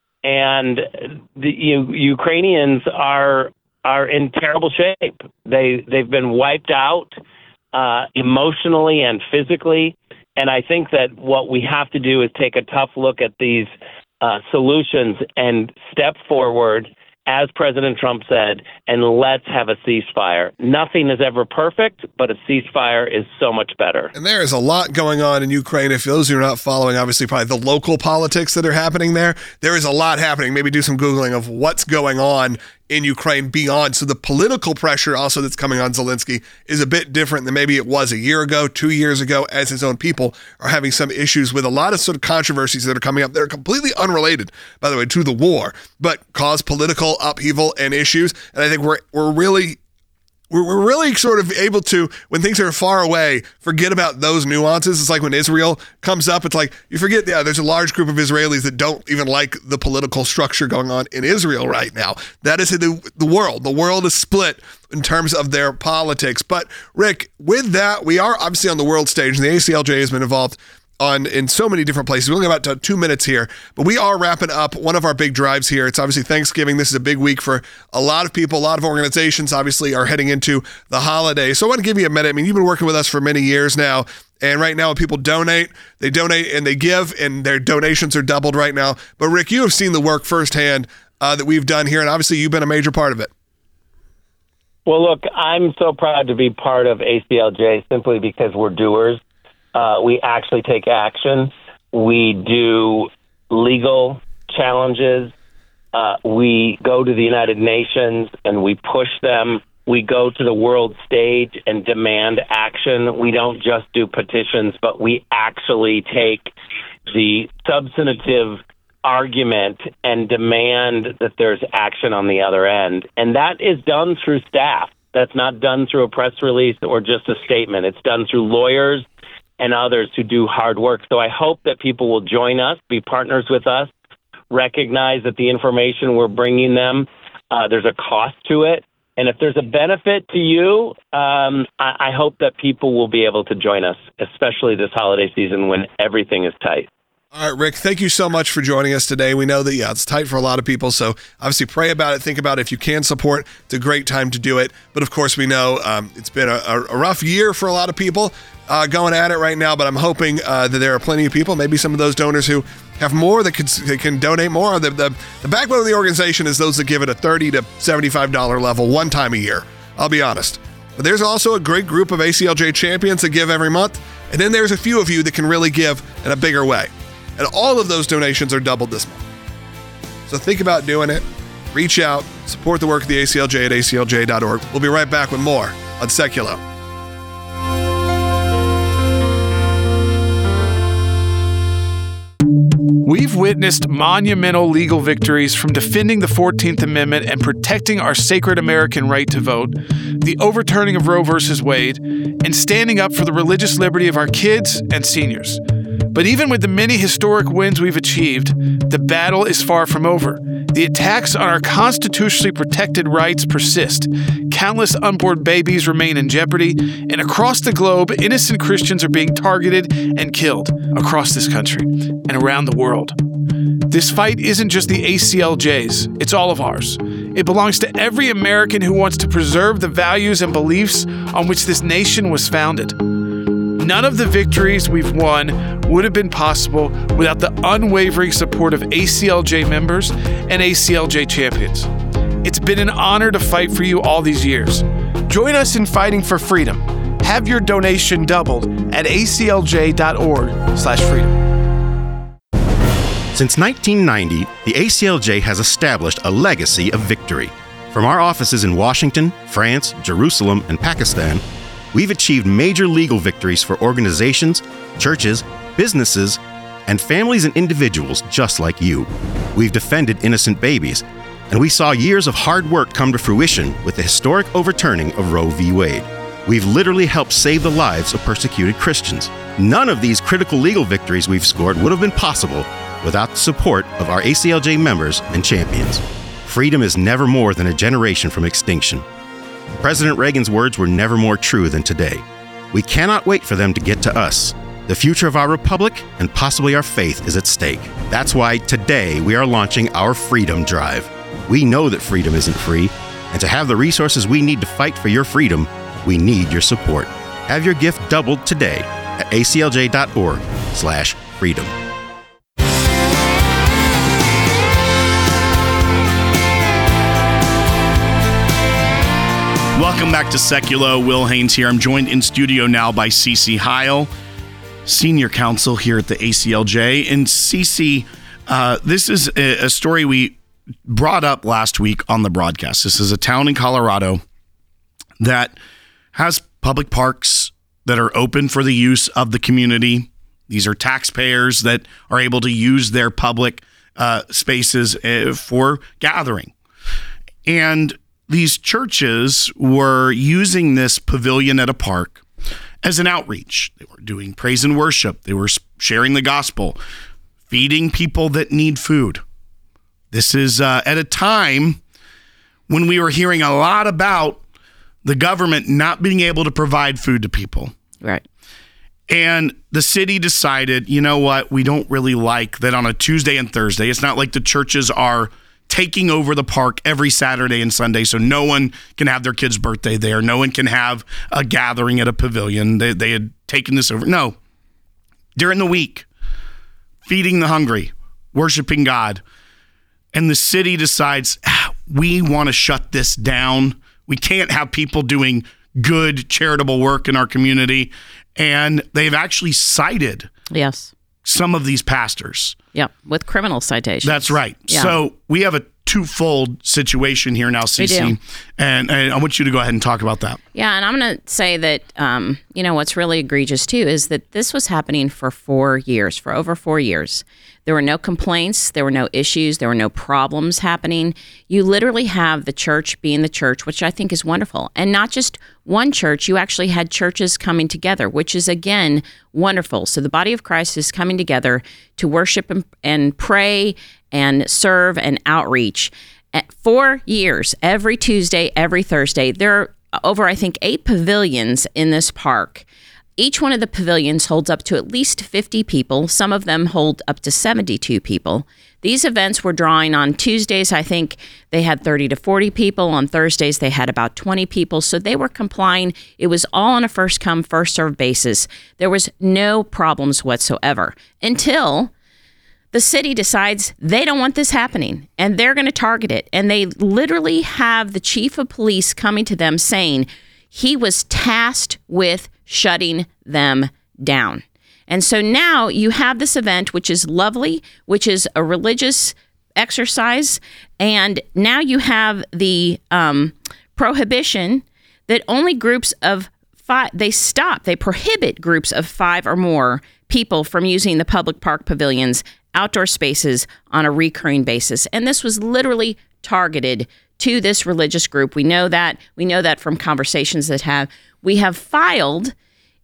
S8: And the U- Ukrainians are are in terrible shape. They they've been wiped out uh, emotionally and physically. And I think that what we have to do is take a tough look at these uh, solutions and step forward, as President Trump said, and let's have a ceasefire. Nothing is ever perfect, but a ceasefire is so much better.
S2: And there is a lot going on in Ukraine. If those who are not following, obviously, probably the local politics that are happening there, there is a lot happening. Maybe do some Googling of what's going on in Ukraine beyond. So the political pressure also that's coming on Zelensky is a bit different than maybe it was a year ago, two years ago, as his own people are having some issues with a lot of sort of controversies that are coming up that are completely unrelated, by the way, to the war, but cause political upheaval and issues. And I think we're we're really We're, we're really sort of able to, when things are far away, forget about those nuances. It's like when Israel comes up, it's like you forget, yeah, there's a large group of Israelis that don't even like the political structure going on in Israel right now. That is the, the world. The world is split in terms of their politics. But Rick, with that, we are obviously on the world stage, and the A C L J has been involved on in so many different places. We're only about two minutes here, but we are wrapping up one of our big drives here. It's obviously Thanksgiving. This is a big week for a lot of people. A lot of organizations obviously are heading into the holiday. So I want to give you a minute. I mean, you've been working with us for many years now, and right now when people donate, they donate and they give, and their donations are doubled right now. But Rick, you have seen the work firsthand uh, that we've done here, and obviously you've been a major part of it.
S8: Well, look, I'm so proud to be part of A C L J simply because we're doers. Uh, we actually take action. We do legal challenges. Uh, we go to the United Nations and we push them. We go to the world stage and demand action. We don't just do petitions, but we actually take the substantive argument and demand that there's action on the other end. And that is done through staff. That's not done through a press release or just a statement. It's done through lawyers and others who do hard work. So I hope that people will join us, be partners with us, recognize that the information we're bringing them, uh, there's a cost to it. And if there's a benefit to you, um, I, I hope that people will be able to join us, especially this holiday season when everything is tight.
S2: All right, Rick, thank you so much for joining us today. We know that, yeah, it's tight for a lot of people, so obviously pray about it, think about it. If you can support, it's a great time to do it. But of course, we know um, it's been a, a rough year for a lot of people uh, going at it right now, but I'm hoping uh, that there are plenty of people, maybe some of those donors who have more that can, that can donate more. The, the, the backbone of the organization is those that give it a thirty to seventy-five dollars level one time a year, I'll be honest. But there's also a great group of A C L J champions that give every month, and then there's a few of you that can really give in a bigger way. And all of those donations are doubled this month. So think about doing it. Reach out. Support the work of the A C L J at A C L J dot org. We'll be right back with more on Seculo.
S3: We've witnessed monumental legal victories from defending the fourteenth Amendment and protecting our sacred American right to vote, the overturning of Roe versus Wade, and standing up for the religious liberty of our kids and seniors. But even with the many historic wins we've achieved, the battle is far from over. The attacks on our constitutionally protected rights persist. Countless unborn babies remain in jeopardy, and across the globe, innocent Christians are being targeted and killed across this country and around the world. This fight isn't just the A C L J's, it's all of ours. It belongs to every American who wants to preserve the values and beliefs on which this nation was founded. None of the victories we've won would have been possible without the unwavering support of A C L J members and A C L J champions. It's been an honor to fight for you all these years. Join us in fighting for freedom. Have your donation doubled at A C L J dot org slash freedom.
S4: Since nineteen ninety, the A C L J has established a legacy of victory. From our offices in Washington, France, Jerusalem, and Pakistan, we've achieved major legal victories for organizations, churches, businesses, and families and individuals just like you. We've defended innocent babies, and we saw years of hard work come to fruition with the historic overturning of Roe v. Wade. We've literally helped save the lives of persecuted Christians. None of these critical legal victories we've scored would have been possible without the support of our A C L J members and champions. Freedom is never more than a generation from extinction. President Reagan's words were never more true than today. We cannot wait for them to get to us. The future of our republic and possibly our faith is at stake. That's why today we are launching our Freedom Drive. We know that freedom isn't free, and to have the resources we need to fight for your freedom, we need your support. Have your gift doubled today at A C L J dot org slash freedom.
S7: Welcome back to Seculo. Will Haynes here. I'm joined in studio now by Cece Heil, Senior Counsel here at the A C L J. And Cece, uh, this is a, a story we brought up last week on the broadcast. This is a town in Colorado that has public parks that are open for the use of the community. These are taxpayers that are able to use their public uh, spaces uh, for gathering. And these churches were using this pavilion at a park as an outreach. They were doing praise and worship. They were sharing the gospel, feeding people that need food. This is uh, at a time when we were hearing a lot about the government not being able to provide food to people.
S9: Right.
S7: And the city decided, you know what, we don't really like that on a Tuesday and Thursday. It's not like the churches are taking over the park every Saturday and Sunday, so no one can have their kid's birthday there. No one can have a gathering at a pavilion. They, they had taken this over. No. During the week, feeding the hungry, worshiping God. And the city decides, ah, we want to shut this down. We can't have people doing good charitable work in our community. And they've actually cited
S9: yes.
S7: some of these pastors.
S9: Yeah, with criminal citations.
S7: That's right. Yeah. So we have a twofold situation here now, Cece. And, and I want you to go ahead and talk about that.
S9: Yeah, and I'm going to say that, um, you know, what's really egregious, too, is that this was happening for four years, for over four years. There were no complaints. There were no issues. There were no problems happening. You literally have the church being the church, which I think is wonderful. And not just one church. You actually had churches coming together, which is, again, wonderful. So the body of Christ is coming together to worship and, and pray and serve and outreach. At four years, every Tuesday, every Thursday, there are over, I think, eight pavilions in this park. Each one of the pavilions holds up to at least fifty people. Some of them hold up to seventy-two people. These events were drawing on Tuesdays. I think they had thirty to forty people. On Thursdays, they had about twenty people. So they were complying. It was all on a first come, first served basis. There was no problems whatsoever until the city decides they don't want this happening and they're going to target it. And they literally have the chief of police coming to them saying he was tasked with shutting them down. And so now you have this event, which is lovely, which is a religious exercise. And now you have the um, prohibition that only groups of five, they stop, they prohibit groups of five or more people from using the public park pavilions, outdoor spaces on a recurring basis. And this was literally targeted to this religious group. We know that. We know that from conversations that have, we have filed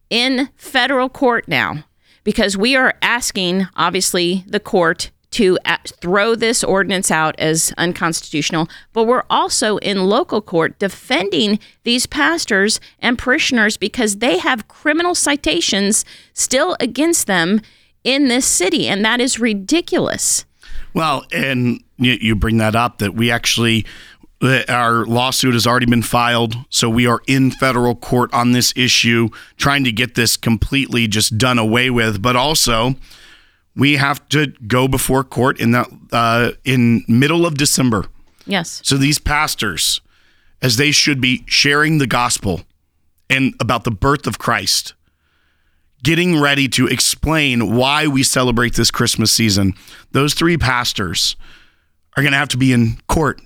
S9: in federal court now because we are asking, obviously, the court to throw this ordinance out as unconstitutional, but we're also in local court defending these pastors and parishioners because they have criminal citations still against them in this city, and that is ridiculous.
S7: Well, and you bring that up, that we actually Our lawsuit has already been filed, so we are in federal court on this issue, trying to get this completely just done away with. But also, we have to go before court in the uh, in middle of December.
S9: Yes.
S7: So these pastors, as they should be sharing the gospel and about the birth of Christ, getting ready to explain why we celebrate this Christmas season, those three pastors are going to have to be in court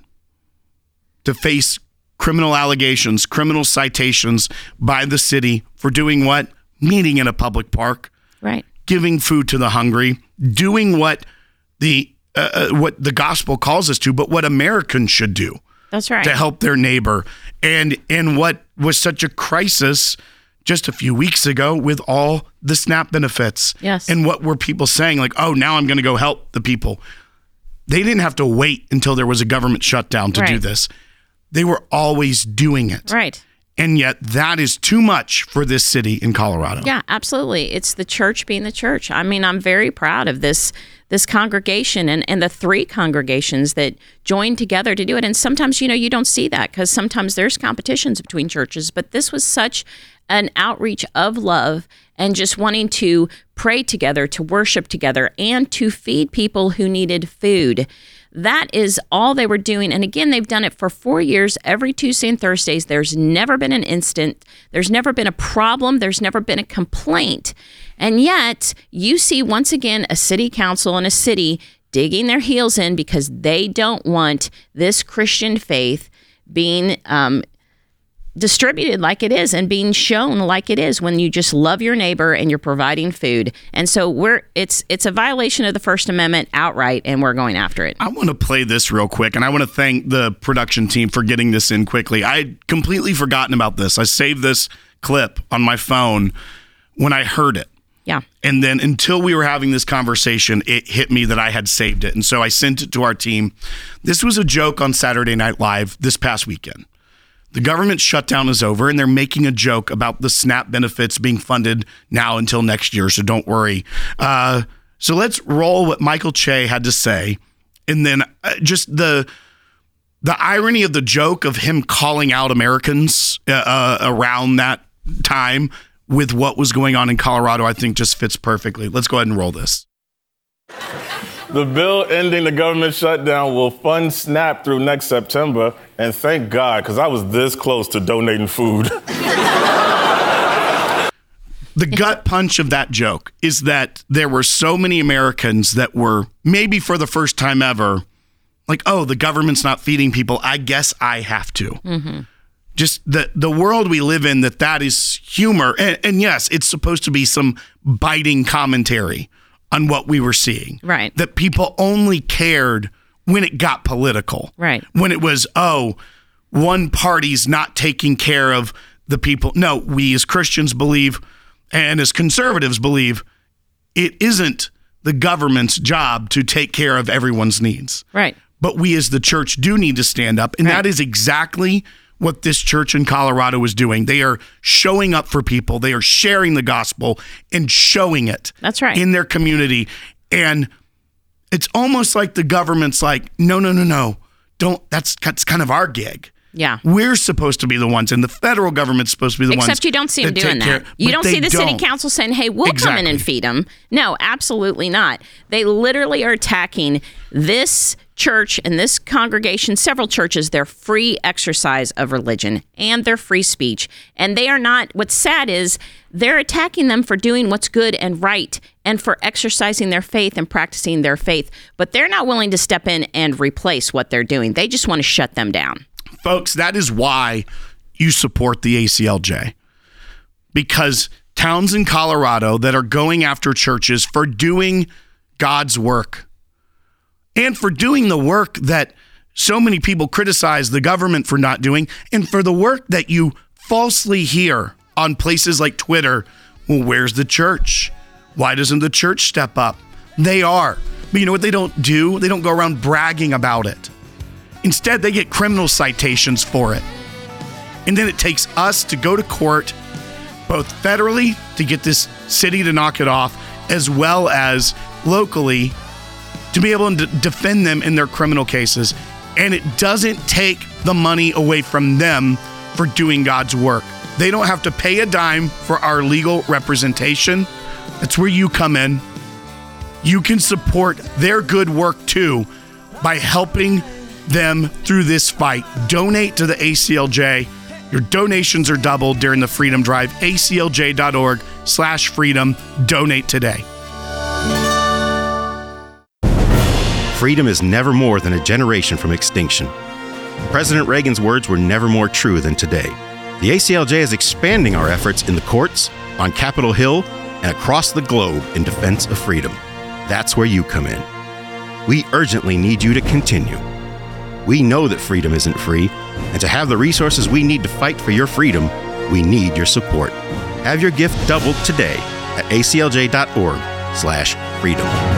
S7: to face criminal allegations, criminal citations by the city for doing what? Meeting in a public park.
S9: Right.
S7: Giving food to the hungry, doing what the uh, what the gospel calls us to, but what Americans should do.
S9: That's right.
S7: To help their neighbor. And and what was such a crisis just a few weeks ago with all the SNAP benefits.
S9: Yes.
S7: And what were people saying? Like, oh, now I'm going to go help the people. They didn't have to wait until there was a government shutdown to
S9: right.
S7: do this. They were always doing it.
S9: Right.
S7: And yet that is too much for this city in Colorado.
S9: Yeah, absolutely. It's the church being the church. I mean, I'm very proud of this this congregation and, and the three congregations that joined together to do it. And sometimes, you know, you don't see that because sometimes there's competitions between churches. But this was such an outreach of love and just wanting to pray together, to worship together, and to feed people who needed food. That is all they were doing. And again, they've done it for four years, every Tuesday and Thursdays. There's never been an incident. There's never been a problem. There's never been a complaint. And yet you see once again a city council and a city digging their heels in because they don't want this Christian faith being um, distributed like it is and being shown like it is when you just love your neighbor and you're providing food. And so we're it's it's a violation of the First Amendment outright, and we're going after it.
S7: I want to play this real quick, and I want to thank the production team for getting this in quickly. I had completely forgotten about this. I saved this clip on my phone when I heard it.
S9: Yeah.
S7: And then until we were having this conversation, it hit me that I had saved it. And so I sent it to our team. This was a joke on Saturday Night Live this past weekend. The government shutdown is over, and they're making a joke about the SNAP benefits being funded now until next year, so don't worry. Uh, so let's roll what Michael Che had to say, and then uh, just the the irony of the joke of him calling out Americans uh, uh, around that time with what was going on in Colorado, I think just fits perfectly. Let's go ahead and roll this.
S10: The bill ending the government shutdown will fund SNAP through next September, and thank God, because I was this close to donating food.
S7: The gut punch of that joke is that there were so many Americans that were, maybe for the first time ever, like, oh, the government's not feeding people, I guess I have to.
S9: Mm-hmm.
S7: Just the the world we live in, that that is humor. And, and yes, it's supposed to be some biting commentary on what we were seeing.
S9: Right.
S7: That people only cared when it got political.
S9: Right.
S7: When it was, oh, one party's not taking care of the people. No, we as Christians believe, and as conservatives believe, it isn't the government's job to take care of everyone's needs.
S9: Right.
S7: But we as the church do need to stand up. And
S9: right.
S7: that is exactly what this church in Colorado is doing. They are showing up for people. They are sharing the gospel and showing it.
S9: That's right.
S7: In their community. And it's almost like the government's like, no, no, no, no. Don't, that's, that's kind of our gig.
S9: Yeah.
S7: We're supposed to be the ones, and the federal government's supposed to be the
S9: Except
S7: ones.
S9: Except you don't see them doing that.
S7: Care,
S9: you don't see the
S7: don't.
S9: city council saying, hey, we'll
S7: exactly.
S9: come in and feed them. No, absolutely not. They literally are attacking this church and this congregation, several churches, their free exercise of religion and their free speech. And they are not, what's sad is they're attacking them for doing what's good and right and for exercising their faith and practicing their faith. But they're not willing to step in and replace what they're doing. They just want to shut them down.
S7: Folks, that is why you support the A C L J. Because towns in Colorado that are going after churches for doing God's work and for doing the work that so many people criticize the government for not doing, and for the work that you falsely hear on places like Twitter, well, where's the church? Why doesn't the church step up? They are. But you know what they don't do? They don't go around bragging about it. Instead, they get criminal citations for it. And then it takes us to go to court, both federally to get this city to knock it off, as well as locally to be able to defend them in their criminal cases. and it doesn't take the money away from them for doing God's work. They don't have to pay a dime for our legal representation. That's where you come in. You can support their good work too by helping them through this fight. Donate to the A C L J. Your donations are doubled during the Freedom Drive. A C L J dot org slash freedom. Donate today.
S4: Freedom is never more than a generation from extinction. President Reagan's words were never more true than today. The A C L J is expanding our efforts in the courts, on Capitol Hill, and across the globe in defense of freedom. That's where you come in. We urgently need you to continue. We know that freedom isn't free, and to have the resources we need to fight for your freedom, we need your support. Have your gift doubled today at A C L J dot org slash freedom.